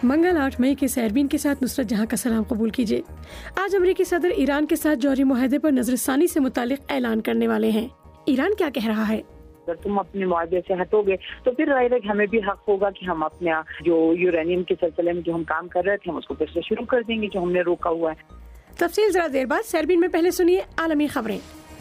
منگل 8 مئی کے سیربین کے ساتھ نصرت جہاں کا سلام قبول کیجیے۔ آج امریکی صدر ایران کے ساتھ جوہری معاہدے پر نظر ثانی سے متعلق اعلان کرنے والے ہیں۔ ایران کیا کہہ رہا ہے؟ اگر تم اپنے معاہدے سے ہٹو گے تو پھر ہمیں بھی حق ہوگا کہ ہم اپنے جو یورینیم کے سلسلے میں جو ہم کام کر رہے تھے ہم اس کو پھر سے شروع کر دیں گے جو ہم نے روکا ہوا ہے۔ تفصیل ذرا دیر بعد سیربین میں، پہلے سنیے عالمی خبریں۔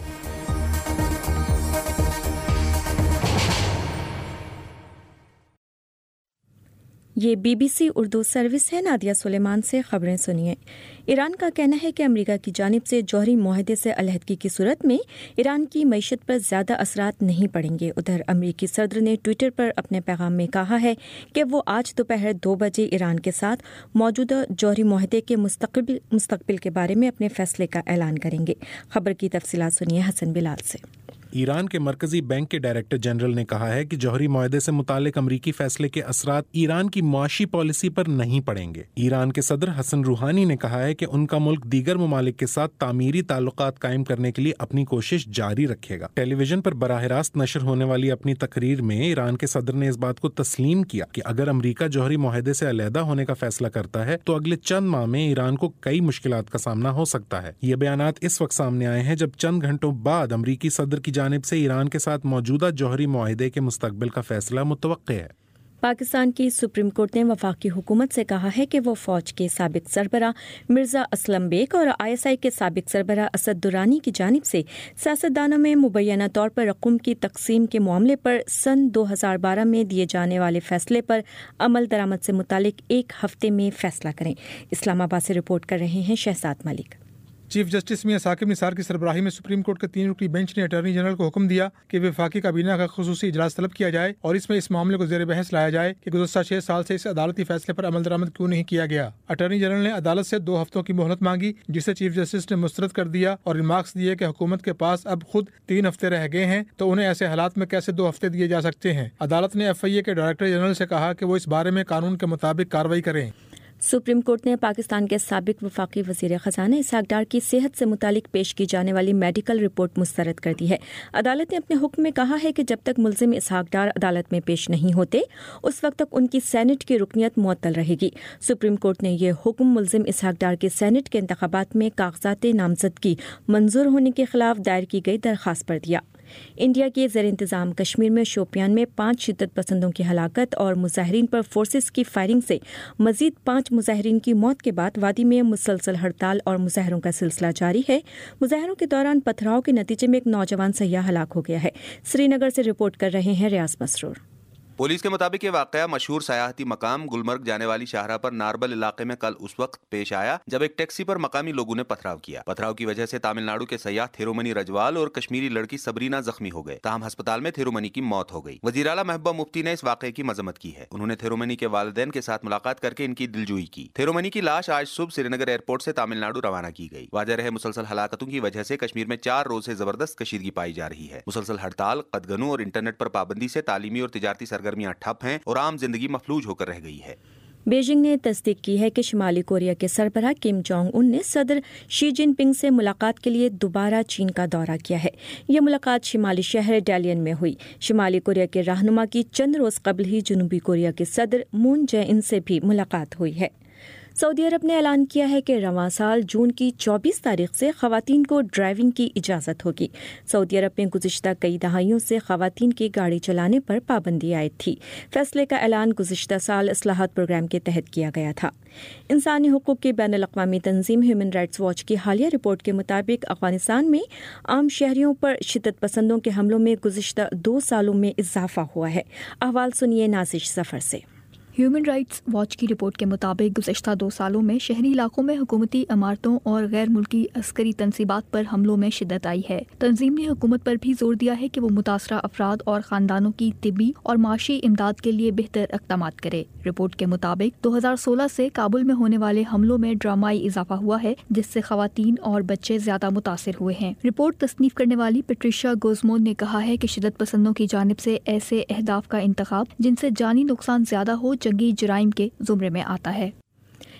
یہ BBC اردو سروس ہے۔ نادیہ سلیمان سے خبریں سنیے۔ ایران کا کہنا ہے کہ امریکہ کی جانب سے جوہری معاہدے سے علیحدگی کی صورت میں ایران کی معیشت پر زیادہ اثرات نہیں پڑیں گے۔ ادھر امریکی صدر نے ٹویٹر پر اپنے پیغام میں کہا ہے کہ وہ آج دوپہر 2 بجے ایران کے ساتھ موجودہ جوہری معاہدے کے مستقبل کے بارے میں اپنے فیصلے کا اعلان کریں گے۔ خبر کی تفصیلات سنیے حسن بلال سے۔ ایران کے مرکزی بینک کے ڈائریکٹر جنرل نے کہا ہے کہ جوہری معاہدے سے متعلق امریکی فیصلے کے اثرات ایران کی معاشی پالیسی پر نہیں پڑیں گے۔ ایران کے صدر حسن روحانی نے کہا ہے کہ ان کا ملک دیگر ممالک کے ساتھ تعمیری تعلقات قائم کرنے کے لیے اپنی کوشش جاری رکھے گا۔ ٹیلی ویژن پر براہ راست نشر ہونے والی اپنی تقریر میں ایران کے صدر نے اس بات کو تسلیم کیا کہ اگر امریکہ جوہری معاہدے سے علیحدہ ہونے کا فیصلہ کرتا ہے تو اگلے چند ماہ میں ایران کو کئی مشکلات کا سامنا ہو سکتا ہے۔ یہ بیانات اس وقت سامنے آئے ہیں جب چند گھنٹوں بعد امریکی صدر کی جانب سے ایران کے ساتھ موجودہ جوہری معاہدے کے مستقبل کا فیصلہ متوقع ہے۔ پاکستان کی سپریم کورٹ نے وفاقی حکومت سے کہا ہے کہ وہ فوج کے سابق سربراہ مرزا اسلم بیگ اور ISI کے سابق سربراہ اسد درانی کی جانب سے سیاستدانوں میں مبینہ طور پر رقوم کی تقسیم کے معاملے پر سن 2012 میں دیے جانے والے فیصلے پر عمل درآمد سے متعلق 1 ہفتے میں فیصلہ کریں۔ اسلام آباد سے رپورٹ کر رہے ہیں شہزاد ملک۔ چیف جسٹس میاں ثاقب نثار کی سربراہی میں سپریم کورٹ کے 3 رکنی بینچ نے اٹارنی جنرل کو حکم دیا کہ وفاقی کابینہ کا خصوصی اجلاس طلب کیا جائے اور اس میں اس معاملے کو زیر بحث لایا جائے کہ گزشتہ 6 سال سے اس عدالتی فیصلے پر عمل درآمد کیوں نہیں کیا گیا۔ اٹارنی جنرل نے عدالت سے 2 ہفتوں کی مہلت مانگی جسے چیف جسٹس نے مسترد کر دیا اور ریمارکس دیے کہ حکومت کے پاس اب خود 3 ہفتے رہ گئے ہیں تو انہیں ایسے حالات میں کیسے 2 ہفتے دیے جا سکتے ہیں۔ عدالت نے FIA کے ڈائریکٹر جنرل سے کہا کہ وہ اس بارے میں قانون کے مطابق کارروائی کریں۔ سپریم کورٹ نے پاکستان کے سابق وفاقی وزیر خزانہ اسحاق ڈار کی صحت سے متعلق پیش کی جانے والی میڈیکل رپورٹ مسترد کر دی ہے۔ عدالت نے اپنے حکم میں کہا ہے کہ جب تک ملزم اسحاق ڈار عدالت میں پیش نہیں ہوتے اس وقت تک ان کی سینٹ کی رکنیت معطل رہے گی۔ سپریم کورٹ نے یہ حکم ملزم اسحاق ڈار کے سینٹ کے انتخابات میں کاغذات نامزدگی منظور ہونے کے خلاف دائر کی گئی درخواست پر دیا۔ انڈیا کے زیر انتظام کشمیر میں شوپیان میں 5 شدت پسندوں کی ہلاکت اور مظاہرین پر فورسز کی فائرنگ سے مزید 5 مظاہرین کی موت کے بعد وادی میں مسلسل ہڑتال اور مظاہروں کا سلسلہ جاری ہے۔ مظاہروں کے دوران پتھراؤ کے نتیجے میں ایک نوجوان سیاح ہلاک ہو گیا ہے۔ سری نگر سے رپورٹ کر رہے ہیں ریاض مسرور۔ پولیس کے مطابق یہ واقعہ مشہور سیاحتی مقام گلمرگ جانے والی شاہراہ پر ناربل علاقے میں کل اس وقت پیش آیا جب ایک ٹیکسی پر مقامی لوگوں نے پتھراؤ کیا۔ پتھراؤ کی وجہ سے تامل ناڈو کے سیاح تھیرومنی رجوال اور کشمیری لڑکی سبرینا زخمی ہو گئے، تاہم ہسپتال میں تھیرومنی کی موت ہو گئی۔ وزیر اعلیٰ محبوبہ مفتی نے اس واقعے کی مذمت کی ہے۔ انہوں نے تھیرومنی کے والدین کے ساتھ ملاقات کر کے ان کی دلجوئی کی۔ تھیرومنی کی لاش آج صبح سری نگر ایئرپورٹ سے تامل ناڈو روانہ کی گئی۔ واضح رہے مسلسل ہلاکتوں کی وجہ سے کشمیر میں 4 روز سے زبردست کشیدگی پائی جا رہی ہے۔ مسلسل ہڑتال، قدغنوں اور انٹرنیٹ پر پابندی سے تعلیمی اور تجارتی سرگرمیاں ٹھپ ہیں اور عام زندگی مفلوج ہو کر رہ گئی ہے۔ بیجنگ نے تصدیق کی ہے کہ شمالی کوریا کے سربراہ کم جونگ ان نے صدر شی جن پنگ سے ملاقات کے لیے دوبارہ چین کا دورہ کیا ہے۔ یہ ملاقات شمالی شہر ڈیلین میں ہوئی۔ شمالی کوریا کے رہنما کی چند روز قبل ہی جنوبی کوریا کے صدر مون جے ان سے بھی ملاقات ہوئی ہے۔ سعودی عرب نے اعلان کیا ہے کہ رواں سال جون کی 24 تاریخ سے خواتین کو ڈرائیونگ کی اجازت ہوگی۔ سعودی عرب میں گزشتہ کئی دہائیوں سے خواتین کی گاڑی چلانے پر پابندی عائد تھی۔ فیصلے کا اعلان گزشتہ سال اصلاحات پروگرام کے تحت کیا گیا تھا۔ انسانی حقوق کی بین الاقوامی تنظیم ہیومن رائٹس واچ کی حالیہ رپورٹ کے مطابق افغانستان میں عام شہریوں پر شدت پسندوں کے حملوں میں گزشتہ 2 سالوں میں اضافہ ہوا ہے۔ احوال سنیے نازش ظفر سے۔ ہیومن رائٹس واچ کی رپورٹ کے مطابق گزشتہ 2 سالوں میں شہری علاقوں میں حکومتی عمارتوں اور غیر ملکی عسکری تنصیبات پر حملوں میں شدت آئی ہے۔ تنظیم نے حکومت پر بھی زور دیا ہے کہ وہ متاثرہ افراد اور خاندانوں کی طبی اور معاشی امداد کے لیے بہتر اقدامات کرے۔ رپورٹ کے مطابق 2016 سے کابل میں ہونے والے حملوں میں ڈرامائی اضافہ ہوا ہے جس سے خواتین اور بچے زیادہ متاثر ہوئے ہیں۔ رپورٹ تصنیف کرنے والی پیٹریشیا گوزمون نے کہا ہے کہ شدت پسندوں کی جانب سے ایسے اہداف کا انتخاب جن سے جانی نقصان زیادہ ہو جنگی جرائم کے زمرے میں آتا ہے۔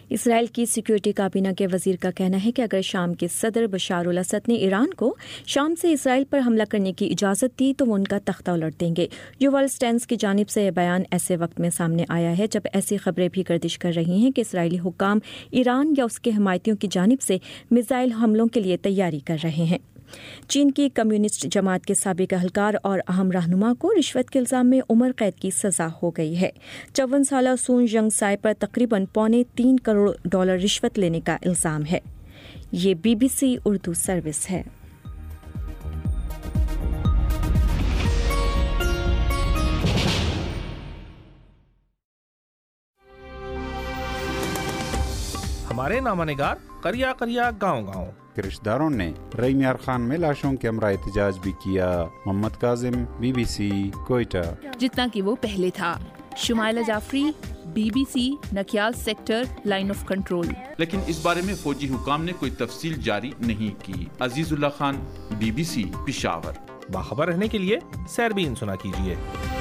اسرائیل کی سیکیورٹی کابینہ کے وزیر کا کہنا ہے کہ اگر شام کے صدر بشار الاسد نے ایران کو شام سے اسرائیل پر حملہ کرنے کی اجازت دی تو وہ ان کا تختہ الٹ دیں گے۔ یوول اسٹینس کی جانب سے یہ بیان ایسے وقت میں سامنے آیا ہے جب ایسی خبریں بھی گردش کر رہی ہیں کہ اسرائیلی حکام ایران یا اس کے حمایتیوں کی جانب سے میزائل حملوں کے لیے تیاری کر رہے ہیں۔ چین کی کمیونسٹ جماعت کے سابق اہلکار اور اہم رہنما کو رشوت کے الزام میں عمر قید کی سزا ہو گئی ہے۔ 54 سالہ سون جنگ سائے پر تقریباً $3.25 کروڑ رشوت لینے کا الزام ہے۔ یہ BBC اردو سروس ہے۔ ہمارے نامہ نگار کریا کریا گاؤں گاؤں کے رشتہ داروں نے ریمیار خان میں لاشوں کے ہمراہ احتجاج بھی کیا۔ محمد کاظم، BBC کوئٹہ۔ جتنا کہ وہ پہلے تھا۔ Shumaila Jafri, BBC Nikial sector line of control. لیکن اس بارے میں فوجی حکام نے کوئی تفصیل جاری نہیں کی۔ Azizullah Khan, BBC Peshawar. باخبر رہنے کے لیے سیربین سنا کیجیے۔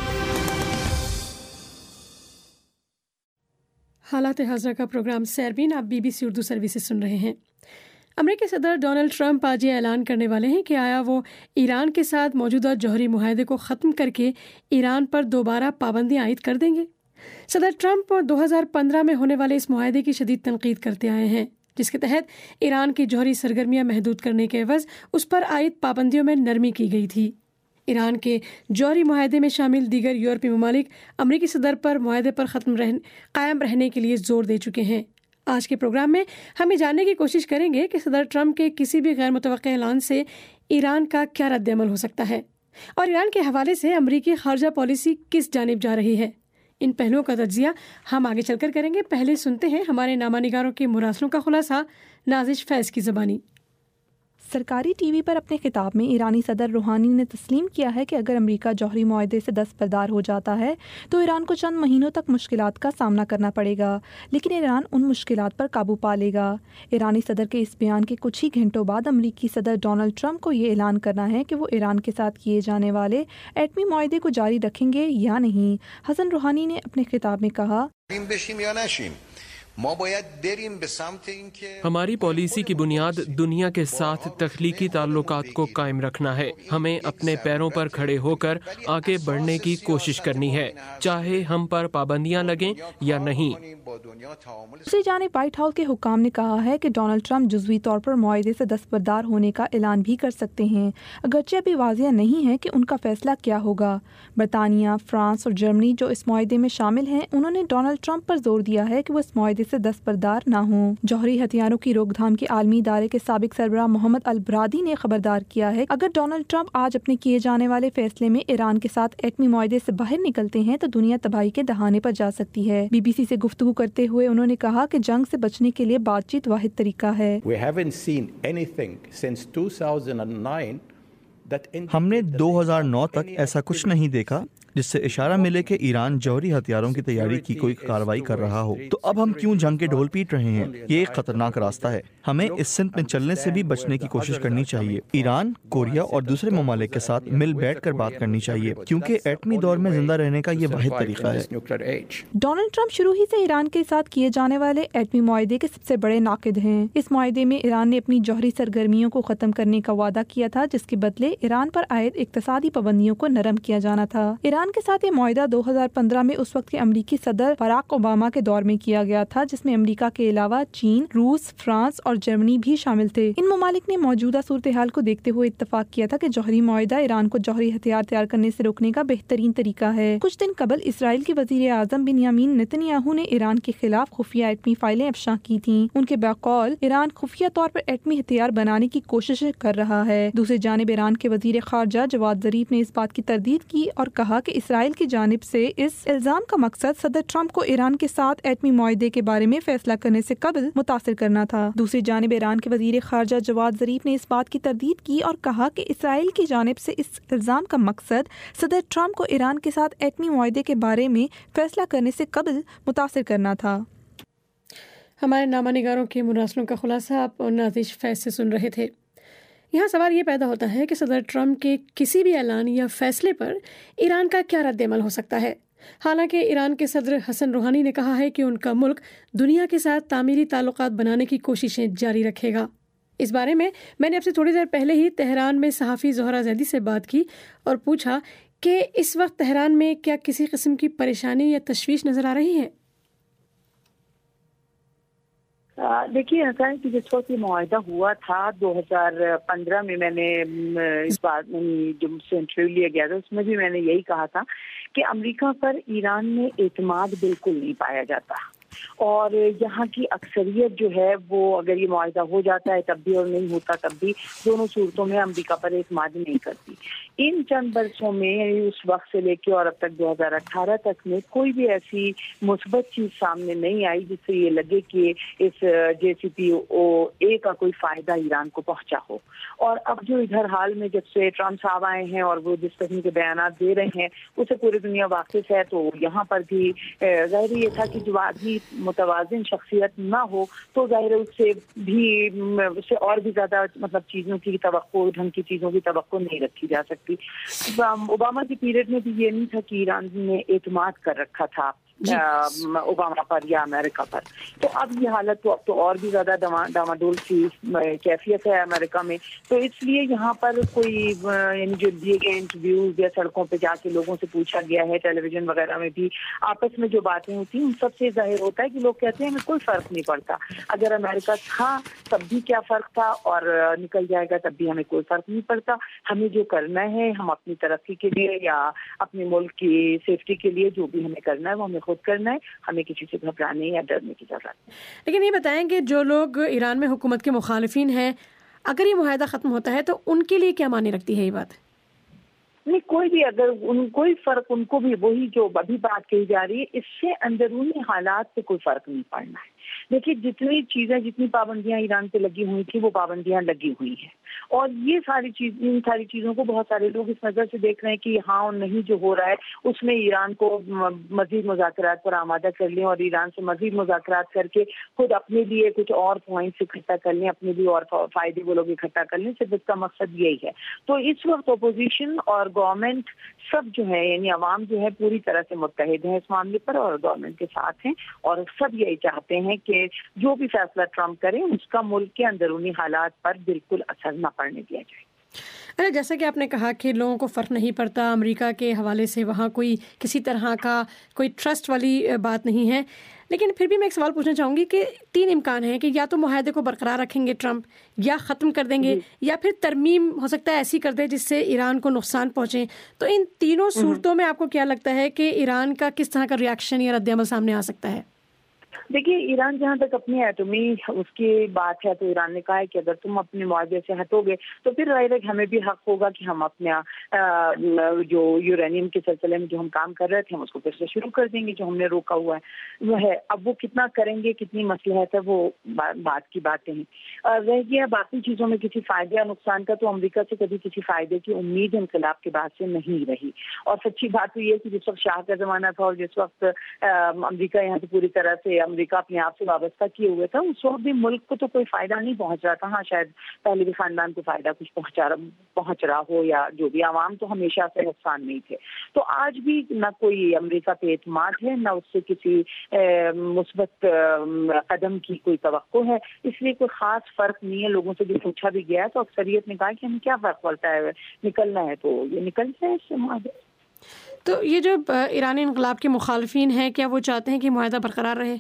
حالات حاضرہ کا پروگرام سیربین آپ BBC اردو سروس سے سن رہے ہیں۔ امریکی صدر ڈونلڈ ٹرمپ آج یہ اعلان کرنے والے ہیں کہ آیا وہ ایران کے ساتھ موجودہ جوہری معاہدے کو ختم کر کے ایران پر دوبارہ پابندیاں عائد کر دیں گے۔ صدر ٹرمپ 2015 میں ہونے والے اس معاہدے کی شدید تنقید کرتے آئے ہیں، جس کے تحت ایران کی جوہری سرگرمیاں محدود کرنے کے عوض اس پر عائد پابندیوں میں نرمی کی گئی تھی۔ ایران کے جوہری معاہدے میں شامل دیگر یورپی ممالک امریکی صدر پر معاہدے پر قائم رہنے کے لیے زور دے چکے ہیں۔ آج کے پروگرام میں ہم یہ جاننے کی کوشش کریں گے کہ صدر ٹرمپ کے کسی بھی غیر متوقع اعلان سے ایران کا کیا رد عمل ہو سکتا ہے اور ایران کے حوالے سے امریکی خارجہ پالیسی کس جانب جا رہی ہے۔ ان پہلوؤں کا تجزیہ ہم آگے چل کر کریں گے۔ پہلے سنتے ہیں ہمارے نامہ نگاروں کے مراسلوں کا خلاصہ نازش فیض کی زبانی۔ سرکاری ٹی وی پر اپنے خطاب میں ایرانی صدر روحانی نے تسلیم کیا ہے کہ اگر امریکہ جوہری معاہدے سے دستبردار ہو جاتا ہے تو ایران کو چند مہینوں تک مشکلات کا سامنا کرنا پڑے گا، لیکن ایران ان مشکلات پر قابو پا لے گا۔ ایرانی صدر کے اس بیان کے کچھ ہی گھنٹوں بعد امریکی صدر ڈونلڈ ٹرمپ کو یہ اعلان کرنا ہے کہ وہ ایران کے ساتھ کیے جانے والے ایٹمی معاہدے کو جاری رکھیں گے یا نہیں۔ حسن روحانی نے اپنے خطاب میں کہا، ہماری پالیسی کی بنیاد دنیا کے ساتھ تخلیقی تعلقات کو قائم رکھنا ہے۔ ہمیں اپنے پیروں پر کھڑے ہو کر آگے بڑھنے کی کوشش کرنی ہے، چاہے ہم پر پابندیاں لگیں یا نہیں۔ دوسری جانب وائٹ ہاؤس کے حکام نے کہا ہے کہ ڈونلڈ ٹرمپ جزوی طور پر معاہدے سے دستبردار ہونے کا اعلان بھی کر سکتے ہیں، اگرچہ ابھی واضح نہیں ہے کہ ان کا فیصلہ کیا ہوگا۔ برطانیہ، فرانس اور جرمنی جو اس معاہدے میں شامل ہیں، انہوں نے ڈونلڈ ٹرمپ پر زور دیا ہے کہ وہ اس معاہدے سے دستبردار نہ ہوں۔ جوہری ہتھیاروں کی روک تھام کے عالمی ادارے کے سابق سربراہ محمد البرادی نے خبردار کیا ہے اگر ڈونلڈ ٹرمپ آج اپنے کیے جانے والے فیصلے میں ایران کے ساتھ ایٹمی معاہدے سے باہر نکلتے ہیں تو دنیا تباہی کے دہانے پر جا سکتی ہے۔ BBC سے گفتگو کرتے ہوئے انہوں نے کہا کہ جنگ سے بچنے کے لیے بات چیت واحد طریقہ ہے۔ ہم نے 2009 تک ایسا کچھ نہیں دیکھا جس سے اشارہ ملے کہ ایران جوہری ہتھیاروں کی تیاری کی کوئی کارروائی کر رہا ہو، تو اب ہم کیوں جنگ کے ڈھول پیٹ رہے ہیں؟ یہ ایک خطرناک راستہ ہے، ہمیں اس سمت میں چلنے سے بھی بچنے کی کوشش کرنی چاہیے۔ ایران، کوریا اور دوسرے ممالک کے ساتھ مل بیٹھ کر بات کرنی چاہیے، کیونکہ ایٹمی دور میں زندہ رہنے کا یہ واحد طریقہ ہے۔ ڈونلڈ ٹرمپ شروع ہی سے ایران کے ساتھ کیے جانے والے ایٹمی معاہدے کے سب سے بڑے ناقد ہیں۔ اس معاہدے میں ایران نے اپنی جوہری سرگرمیوں کو ختم کرنے کا وعدہ کیا تھا، جس کے بدلے ایران پر عائد اقتصادی پابندیوں کو نرم کیا جانا تھا۔ ایران کے ساتھ یہ معاہدہ 2015 میں اس وقت کے امریکی صدر باراک اوباما کے دور میں کیا گیا تھا، جس میں امریکہ کے علاوہ چین، روس، فرانس اور جرمنی بھی شامل تھے۔ ان ممالک نے موجودہ صورتحال کو دیکھتے ہوئے اتفاق کیا تھا کہ جوہری معاہدہ ایران کو جوہری ہتھیار تیار کرنے سے روکنے کا بہترین طریقہ ہے۔ کچھ دن قبل اسرائیل کے وزیر اعظم بنیامین نتن یاہو نے ایران کے خلاف خفیہ ایٹمی فائلیں افشاں کی تھیں۔ ان کے بقول ایران خفیہ طور پر ایٹمی ہتھیار بنانے کی کوشش کر رہا ہے۔ دوسری جانب ایران کے وزیر خارجہ جواد ظریف نے اس بات کی تردید کی اور کہا کہ اسرائیل کی جانب سے اس الزام کا مقصد صدر ٹرمپ کو ایران کے ساتھ ایٹمی معاہدے کے بارے میں فیصلہ کرنے سے قبل متاثر کرنا تھا۔ دوسری جانب ایران کے وزیر خارجہ جواد ظریف نے اس بات کی تردید کی اور کہا کہ اسرائیل کی جانب سے اس الزام کا مقصد صدر ٹرمپ کو ایران کے ساتھ ایٹمی معاہدے کے بارے میں فیصلہ کرنے سے قبل متاثر کرنا تھا۔ ہمارے نامہ نگاروں کے مراسلوں کا خلاصہ آپ نازش فیض سے سن رہے تھے۔ یہاں سوال یہ پیدا ہوتا ہے کہ صدر ٹرمپ کے کسی بھی اعلان یا فیصلے پر ایران کا کیا رد عمل ہو سکتا ہے۔ حالانکہ ایران کے صدر حسن روحانی نے کہا ہے کہ ان کا ملک دنیا کے ساتھ تعمیری تعلقات بنانے کی کوششیں جاری رکھے گا۔ اس بارے میں نے آپ سے تھوڑی دیر پہلے ہی تہران میں صحافی زہرہ زیدی سے بات کی اور پوچھا کہ اس وقت تہران میں کیا کسی قسم کی پریشانی یا تشویش نظر آ رہی ہے؟ دیکھیے ایسا ہے کہ جس وقت یہ معاہدہ ہوا تھا 2015 میں نے اس بات جو مجھ سے انٹرویو لیا گیا تھا اس میں بھی میں نے یہی کہا تھا کہ امریکہ پر ایران میں اعتماد بالکل نہیں پایا جاتا، اور یہاں کی اکثریت جو ہے وہ اگر یہ معاہدہ ہو جاتا ہے تب بھی اور نہیں ہوتا تب بھی، دونوں صورتوں میں امریکہ پر اعتماد نہیں کرتی۔ ان چند برسوں میں اس وقت سے لے کے اور اب تک 2018 تک میں کوئی بھی ایسی مثبت چیز سامنے نہیں آئی جس سے یہ لگے کہ اس JCPOA کا کوئی فائدہ ایران کو پہنچا ہو۔ اور اب جو ادھر حال میں جب سے ٹرمپ صاحب آئے ہیں اور وہ جس قسم کے بیانات دے رہے ہیں اسے پوری دنیا واقف ہے، تو یہاں پر بھی ظاہر یہ تھا کہ جو آدمی متوازن شخصیت نہ ہو تو ظاہر اس سے اور بھی زیادہ مطلب چیزوں کی توقع، ڈھنگ کی چیزوں کی توقع نہیں رکھی جا سکتی۔ اوباما کی پیریڈ میں بھی یہ نہیں تھا کہ ایران نے اعتماد کر رکھا تھا اوباما پر یا امریکہ پر، تو اب یہ حالت تو اب تو اور بھی زیادہ ڈاماڈول کی کیفیت ہے امریکہ میں۔ تو اس لیے یہاں پر کوئی یعنی جو دیے گئے انٹرویوز یا سڑکوں پہ جا کے لوگوں سے پوچھا گیا ہے، ٹیلی ویژن وغیرہ میں بھی آپس میں جو باتیں ہوتی ہیں ان سب سے ظاہر ہوتا ہے کہ لوگ کہتے ہیں ہمیں کوئی فرق نہیں پڑتا، اگر امریکہ تھا تب بھی کیا فرق تھا اور نکل جائے گا تب بھی ہمیں کوئی فرق نہیں پڑتا، ہمیں جو کرنا ہے ہم اپنی ترقی کے لیے یا اپنے ملک کی سیفٹی کے لیے جو بھی ہمیں کرنا ہے وہ ہمیں خود کرنا ہے، ہمیں کسی سے گھبرانے یا ڈرنے کی ضرورت نہیں۔ لیکن یہ بتائیں کہ جو لوگ ایران میں حکومت کے مخالفین ہیں، اگر یہ معاہدہ ختم ہوتا ہے تو ان کے لیے کیا معنی رکھتی ہے یہ بات؟ نہیں، کوئی بھی اگر کوئی فرق ان کو بھی وہی جو ابھی بات کہی جا رہی ہے، اس سے اندرونی حالات سے کوئی فرق نہیں پڑنا ہے۔ دیکھیے جتنی چیزیں جتنی پابندیاں ایران پہ لگی ہوئی تھی وہ پابندیاں لگی ہوئی ہیں، اور یہ ان ساری چیزوں کو بہت سارے لوگ اس نظر سے دیکھ رہے ہیں کہ ہاں اور نہیں جو ہو رہا ہے اس میں ایران کو مزید مذاکرات پر آمادہ کر لیں اور ایران سے مزید مذاکرات کر کے خود اپنے لیے کچھ اور پوائنٹس اکٹھا کر لیں، اپنے لیے اور فائدے وہ لوگ اکٹھا کر لیں، صرف اس کا مقصد یہی ہے۔ تو اس وقت اپوزیشن اور گورنمنٹ سب جو ہے یعنی عوام جو ہے پوری طرح سے متحد ہیں اس معاملے پر اور گورنمنٹ کے ساتھ ہیں، اور سب یہی چاہتے ہیں کہ جو بھی فیصلہ ٹرمپ کریں اس کا ملک کے اندرونی حالات پر بالکل اثر نہ پڑنے دیا جائے۔ جیسا کہ آپ نے کہا کہ لوگوں کو فرق نہیں پڑتا، امریکہ کے حوالے سے وہاں کوئی کسی طرح کا کوئی ٹرسٹ والی بات نہیں ہے، لیکن پھر بھی میں ایک سوال پوچھنا چاہوں گی کہ 3 امکان ہیں کہ یا تو معاہدے کو برقرار رکھیں گے ٹرمپ، یا ختم کر دیں گے، یا پھر ترمیم ہو سکتا ہے ایسی کر دے جس سے ایران کو نقصان پہنچے۔ تو ان تینوں صورتوں میں آپ کو کیا لگتا ہے کہ ایران کا کس طرح کا ریاکشن یا رد عمل سامنے آ سکتا ہے؟ دیکھیے ایران جہاں تک اپنی ایٹمی اس کی بات ہے تو ایران نے کہا ہے کہ اگر تم اپنے معاہدے سے ہٹو گے تو پھر ظاہر ہے کہ ہمیں بھی حق ہوگا کہ ہم اپنا جو یورینیم کے سلسلے میں جو ہم کام کر رہے تھے ہم اس کو پھر سے شروع کر دیں گے، جو ہم نے روکا ہوا ہے وہ ہے۔ اب وہ کتنا کریں گے، کتنی مصلحت ہے، وہ بات کی باتیں ہیں۔ رہ گیا باقی چیزوں میں کسی فائدے یا نقصان کا، تو امریکہ سے کبھی کسی فائدے کی امید انقلاب کے بعد سے نہیں رہی، اور سچی بات تو یہ ہے کہ جس وقت شاہ کا زمانہ تھا اور جس وقت امریکہ یہاں سے پوری طرح سے امریکہ اپنے آپ سے وابستہ کیے ہوئے تھا اس وقت بھی ملک کو تو کوئی فائدہ نہیں پہنچ رہا تھا۔ ہاں شاید پہلے بھی خاندان کو فائدہ کچھ پہنچ رہا ہو یا جو بھی، عوام تو ہمیشہ سے نقصان نہیں تھے۔ تو آج بھی نہ کوئی امریکہ پہ اعتماد ہے، نہ اس سے کسی مثبت قدم کی کوئی توقع ہے، اس لیے کوئی خاص فرق نہیں ہے۔ لوگوں سے جو پوچھا بھی گیا ہے تو اکثریت نے کہا کہ ہمیں کیا فرق پڑتا ہے، نکلنا ہے تو یہ نکل جائے اس سے معاہدے۔ تو یہ جو ایرانی انقلاب کے مخالفین ہیں کیا وہ چاہتے ہیں کہ معاہدہ برقرار رہے؟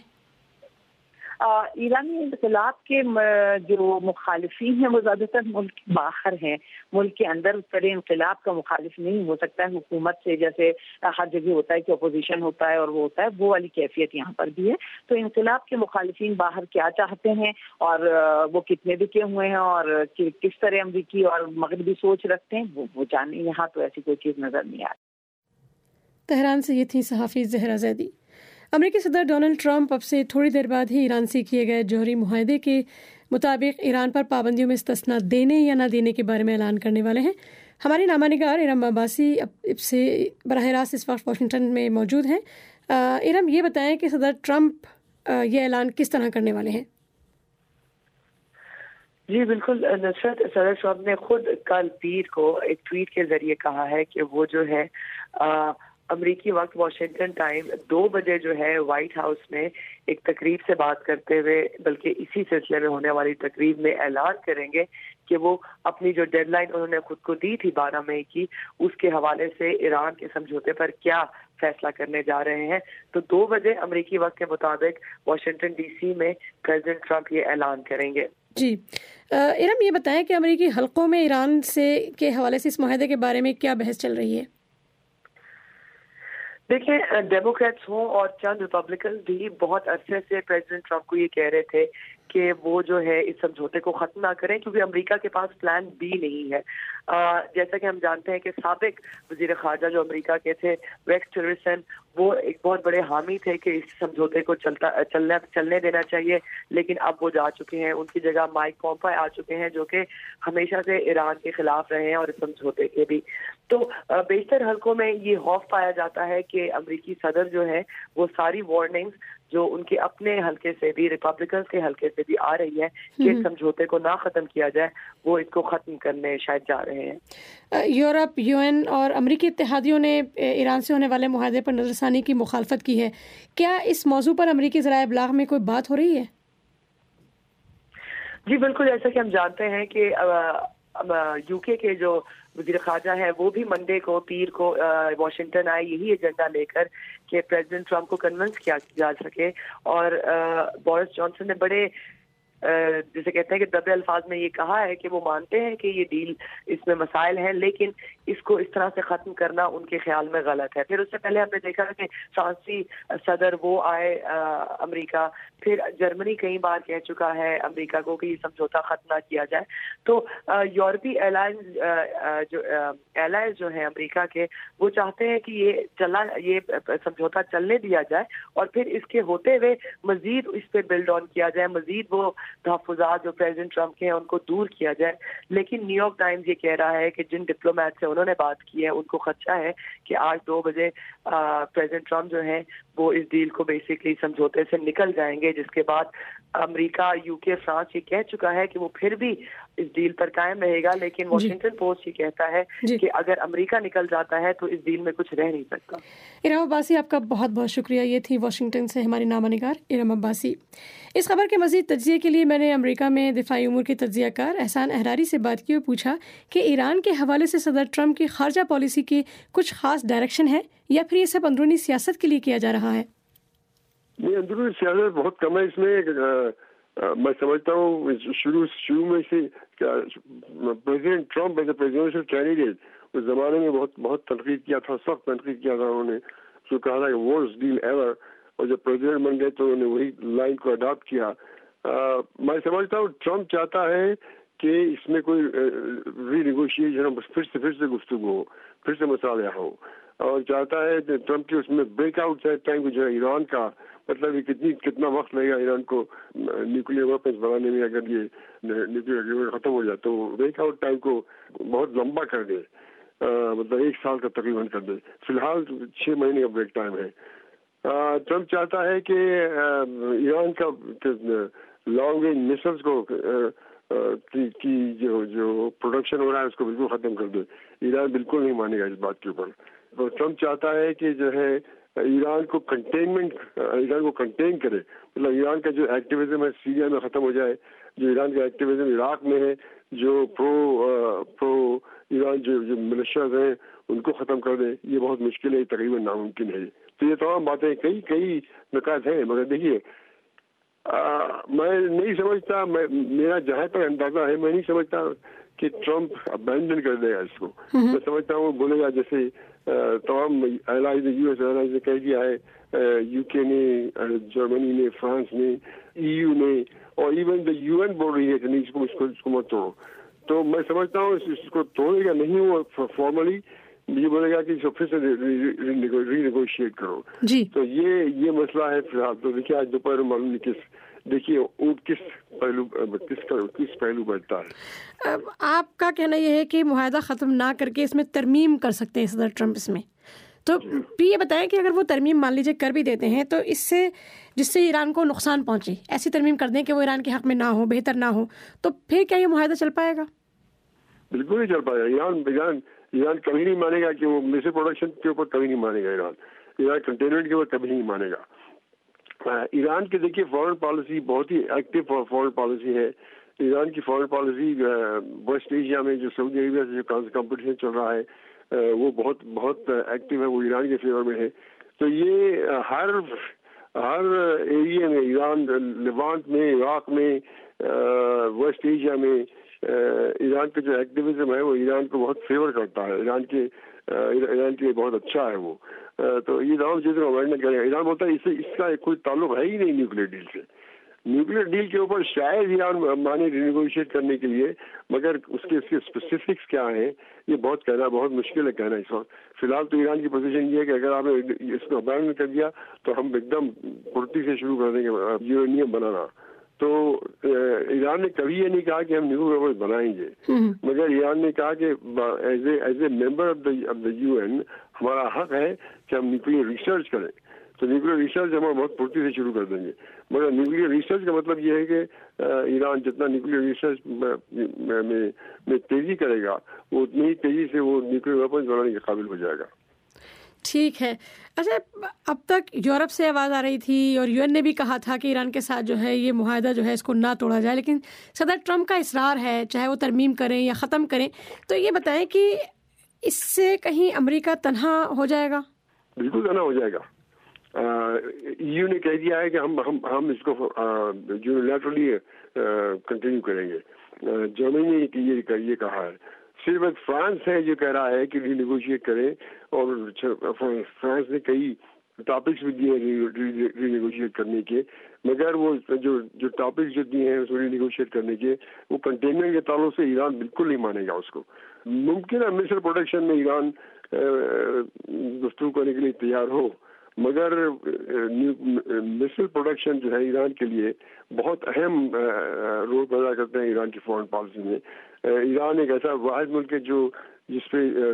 ایرانی انقلاب کے جو مخالفین ہیں وہ زیادہ تر ملک کے باہر ہیں، ملک کے اندر اس طرح انقلاب کا مخالف نہیں ہو سکتا ہے حکومت سے، جیسے ہر جگہ ہوتا ہے کہ اپوزیشن ہوتا ہے اور وہ ہوتا ہے، وہ والی کیفیت یہاں پر بھی ہے۔ تو انقلاب کے مخالفین باہر کیا چاہتے ہیں اور وہ کتنے بکے ہوئے ہیں اور کس طرح امریکی اور مغربی سوچ رکھتے ہیں وہ جانے، یہاں تو ایسی کوئی چیز نظر نہیں آتی۔ تہران سے یہ تھی صحافی زہرہ زیدی۔ امریکی صدر ڈونلڈ ٹرمپ اب سے تھوڑی دیر بعد ہی ایران سے کیے گئے جوہری معاہدے کے مطابق ایران پر پابندیوں میں استثنا دینے یا نہ دینے کے بارے میں اعلان کرنے والے ہیں۔ ہماری نامہ نگار ارم عباسی اب سے براہ راست اس وقت واشنگٹن میں موجود ہیں۔ ارم، یہ بتائیں کہ صدر ٹرمپ یہ اعلان کس طرح کرنے والے ہیں؟ جی بالکل نصرت، صدر ٹرمپ نے خود کل پیر کو ایک ٹویٹ کے ذریعے کہا ہے کہ وہ جو ہے امریکی وقت واشنگٹن ٹائم 2 بجے جو ہے وائٹ ہاؤس میں ایک تقریب سے بات کرتے ہوئے، بلکہ اسی سلسلے میں ہونے والی تقریب میں اعلان کریں گے کہ وہ اپنی جو ڈیڈ لائن انہوں نے خود کو دی تھی 12 مئی کی، اس کے حوالے سے ایران کے سمجھوتے پر کیا فیصلہ کرنے جا رہے ہیں. تو 2 بجے امریکی وقت کے مطابق واشنگٹن ڈی سی میں پریزیڈنٹ ٹرمپ یہ اعلان کریں گے. جی ارم، یہ بتائیں کہ امریکی حلقوں میں ایران سے کے حوالے سے اس معاہدے کے بارے میں کیا بحث چل رہی ہے؟ دیکھیں، ڈیموکریٹس ہوں اور چند ریپبلکن بھی بہت عرصے سے پریزیڈنٹ ٹرمپ کو یہ کہہ رہے تھے کہ وہ جو ہے اس سمجھوتے کو ختم نہ کریں، کیونکہ امریکہ کے پاس پلان بی نہیں ہے. جیسا کہ ہم جانتے ہیں کہ سابق وزیر خارجہ جو امریکہ کے تھے ریکس ٹلرسن، وہ ایک بہت بڑے حامی تھے کہ اس سمجھوتے کو چلنے دینا چاہیے، لیکن اب وہ جا چکے ہیں. ان کی جگہ مائک پومپیو آ چکے ہیں جو کہ ہمیشہ سے ایران کے خلاف رہے ہیں اور اس سمجھوتے کے بھی. تو بیشتر حلقوں میں یہ خوف پایا جاتا ہے کہ امریکی صدر جو ہے وہ ساری وارننگز جو ان کے اپنے حلقے سے بھی، ریپبلکنز کے حلقے سے بھی آ رہی ہے کہ اس سمجھوتے کو نہ ختم کیا جائے، وہ اس کو ختم کرنے شاید جا رہے ہیں. یورپ، یو این اور امریکی اتحادیوں نے ایران سے ہونے والے معاہدے پر نظر ثانی کی مخالفت کی ہے. کیا اس موضوع پر امریکی ذرائع ابلاغ میں کوئی بات ہو رہی ہے؟ جی بالکل، جیسا کہ ہم جانتے ہیں کہ یو کے جو وزیر خارجہ ہے وہ بھی منڈے کو، پیر کو واشنگٹن آئے یہی ایجنڈا لے کر کہ پریزیڈنٹ ٹرمپ کو کنونس کیا جا سکے. اور بورس جانسن نے بڑے جسے کہتے ہیں کہ دبے الفاظ میں یہ کہا ہے کہ وہ مانتے ہیں کہ یہ ڈیل اس میں مسائل ہیں، لیکن اس کو اس طرح سے ختم کرنا ان کے خیال میں غلط ہے. پھر اس سے پہلے ہم نے دیکھا کہ فرانسی صدر وہ آئے امریکہ، پھر جرمنی کئی بار کہہ چکا ہے امریکہ کو کہ یہ سمجھوتا ختم نہ کیا جائے. تو یورپی ایلائز جو ہیں امریکہ کے، وہ چاہتے ہیں کہ یہ سمجھوتا چلنے دیا جائے اور پھر اس کے ہوتے ہوئے مزید اس پہ بلڈ آن کیا جائے، مزید وہ تحفظات جو پریزیڈنٹ ٹرمپ کے ہیں ان کو دور کیا جائے. لیکن نیو یارک ٹائمز یہ کہہ رہا ہے کہ جن ڈپلومیٹ سے انہوں نے بات کی ہے ان کو خدشہ ہے کہ آج 2 بجے پریزیڈنٹ ٹرمپ جو ہیں وہ اس ڈیل کو بیسکلی سمجھوتے سے نکل جائیں گے، جس کے بعد امریکہ، یو کے، فرانس یہ کہہ چکا ہے کہ وہ پھر بھی اس ڈیل پر قائم رہے گا. لیکن واشنگٹن پوسٹ یہ کہتا ہے کہ اگر امریکہ نکل جاتا ہے تو اس ڈیل میں کچھ رہ نہیں سکتا. ارم عباسی، آپ کا بہت بہت شکریہ. یہ تھی واشنگٹن سے ہماری نامہ نگار ارم عباسی. اس خبر کے مزید تجزیے کے لیے میں نے امریکہ میں دفاعی امور کے تجزیہ کار احسان احراری سے بات کی اور پوچھا کہ ایران کے حوالے سے صدر ٹرمپ کی خارجہ پالیسی کی کچھ خاص ڈائریکشن ہے یا پھر یہ سب اندرونی سیاست کے لیے کیا جا رہا ہے؟ نہیں، اندرونی سیاست بہت کم ہے اس میں. میں سمجھتا ہوں شروع میں سے president Trump as a presidential candidate اس زمانے میں بہت تنقید کیا تھا، سخت تنقید کیا تھا. انہوں نے جو کہا تھا کہ ورسٹ ڈیل ایور، اور جب پریزیڈنٹ بن گئے تو انہوں نے وہی لائن کو اڈاپٹ کیا. میں سمجھتا ہوں ٹرمپ چاہتا ہے کہ اس میں کوئی ری نیگوشیشن ہو، پھر سے گفتگو ہو، پھر سے مصالحہ ہو، اور چاہتا ہے کہ ٹرمپ کی اس میں بریک آؤٹ ٹائم جو ہے ایران کا، مطلب یہ کتنا وقت لگے گا ایران کو نیوکلیر ویپنز بنانے میں، اگر یہ نیوکلیر ایگریمنٹ ختم ہو جائے تو بریک آؤٹ ٹائم کو بہت لمبا کر دے، مطلب 1 سال کا تقریباً کر دے. فی الحال 6 مہینے کا بریک ٹائم ہے. ٹرمپ چاہتا ہے کہ ایران کا لانگ رینج میسلز کو کی جو پروڈکشن ہو رہا ہے اس کو بالکل ختم کر دے. ایران بالکل نہیں مانے گا اس بات کے اوپر. ٹرمپ چاہتا ہے کہ جو ہے ایران کو کنٹین کرے، مطلب ایران کا جو ایکٹیویزم ہے سیریا میں ختم ہو جائے، جو ایران کا ایکٹیویزم عراق میں ہے، جو پرو ایران جو ملیشیاز ہیں ان کو ختم کر دے. یہ بہت مشکل ہے، تقریباً ناممکن ہے. تو یہ تمام باتیں کئی نکات ہیں، مگر دیکھیے میں نہیں سمجھتا، میرا جہاں تک اندازہ ہے میں نہیں سمجھتا کہ ٹرمپ ابینڈن کر دے گا اس کو. میں سمجھتا ہوں وہ بولے گا جیسے تمام ایلائز نے، یو ایس ایلائز نے کہہ دیا ہے، یو کے نے، جرمنی نے، فرانس نے، ای یو نے، اور ایون دا یو این بول رہی ہے کہ نہیں اس کو مت توڑو. تو میں سمجھتا ہوں اس کو توڑے گا نہیں وہ فارملی، یہ بولے گا کہ اس کو پھر سے ری نیگوشیٹ کرو. تو یہ مسئلہ ہے فی الحال. تو دیکھیے آج دوپہر معلوم نہیں دیکھیے اونٹ کس پہلو بڑھتا ہے. آپ کا کہنا یہ ہے کہ معاہدہ ختم نہ کر کے اس میں ترمیم کر سکتے ہیں صدر ٹرمپ اس میں، تو بھی یہ بتائیں کہ اگر وہ ترمیم مان لیجیے کر بھی دیتے ہیں تو اس سے جس سے ایران کو نقصان پہنچے، ایسی ترمیم کر دیں کہ وہ ایران کے حق میں نہ ہو، بہتر نہ ہو، تو پھر کیا یہ معاہدہ چل پائے گا؟ بالکل نہیں چل پائے گا. ایران کبھی نہیں مانے گا کہ وہ میسل پروڈکشن کے اوپر کبھی نہیں مانے گا ایران کنٹینمنٹ کے اوپر کبھی نہیں مانے گا. ایران کی دیکھیے فورن پالیسی بہت ہی ایکٹیو فورن پالیسی ہے. ایران کی فورن پالیسی ویسٹ ایشیا میں جو سعودی عربیہ سے جو کمپٹیشن چل رہا ہے وہ بہت بہت ایکٹیو ہے, وہ ایران کے فیور میں ہے. تو یہ ہر ایریا میں, ایران لیوانٹ میں, عراق میں, ویسٹ ایشیا میں ایران کا جو ایکٹیویزم ہے وہ ایران کو بہت فیور کرتا ہے, ایران کے لیے بہت اچھا ہے وہ. تو یہ تمام چیزیں اوائڈ کرے گا. ایران بولتا ہے اس کا کوئی تعلق ہے ہی نہیں نیوکلیر ڈیل سے. نیوکلیر ڈیل کے اوپر شاید ایران مانے رینیگوشیٹ کرنے کے لیے, مگر اس کے اسپیسیفکس کیا ہیں یہ کہنا بہت مشکل ہے کہنا اس وقت. فی الحال تو ایران کی پوزیشن یہ ہے کہ اگر آپ نے اس کو ابینڈن کر دیا تو ہم ایک دم پھرتی سے شروع کر دیں گے یورینیم بنانا. تو ایران نے کبھی یہ نہیں کہا کہ ہم نیوکلیر ویپنز بنائیں گے, مگر ایران نے کہا کہ as a member of the UN ہمارا حق ہے کہ ہم نیوکلیر ریسرچ کریں. تو نیوکلیر ریسرچ ہم بہت پھرتی سے شروع کر دیں گے. مگر نیوکلیر ریسرچ کا مطلب یہ ہے کہ ایران جتنا نیوکلیر ریسرچ میں تیزی کرے گا وہ اتنی ہی تیزی سے وہ نیوکلیر ویپنز بنانے کے قابل ہو جائے گا. ٹھیک ہے. اچھا, اب تک یورپ سے آواز آ رہی تھی اور UN نے بھی کہا تھا کہ ایران کے ساتھ جو ہے یہ معاہدہ جو ہے اس کو نہ توڑا جائے, لیکن صدر ٹرمپ کا اصرار ہے چاہے وہ ترمیم کریں یا ختم کریں. تو یہ بتائیں کہ اس سے کہیں امریکہ تنہا ہو جائے گا؟ بالکل تنہا ہو جائے گا. EU نے کہہ دیا ہے کہ ہم اس کو یونیلیٹرلی کنٹینیو کریں گے. جرمنی نے یہ کہا ہے. صرف فرانس ہے جو کہہ رہا ہے کہ ری نیگوشیٹ کریں, اور فرانس نے کئی ٹاپکس بھی دیے ری نیگوشیٹ کرنے کے, مگر وہ جو ٹاپکس جو دیے ہیں اس ری نیگوشیٹ کرنے کے وہ کنٹینمنٹ کے تعلق سے ایران بالکل نہیں مانے گا اس کو. ممکن ہے میسل پروڈکشن میں ایران گفتگو کرنے کے لیے تیار ہو, مگر میسل پروڈکشن جو ہے ایران کے لیے بہت اہم رول پیدا کرتے ہیں ایران کی فورن پالیسی میں. ایران ایک ایسا واحد ملک ہے جس پہ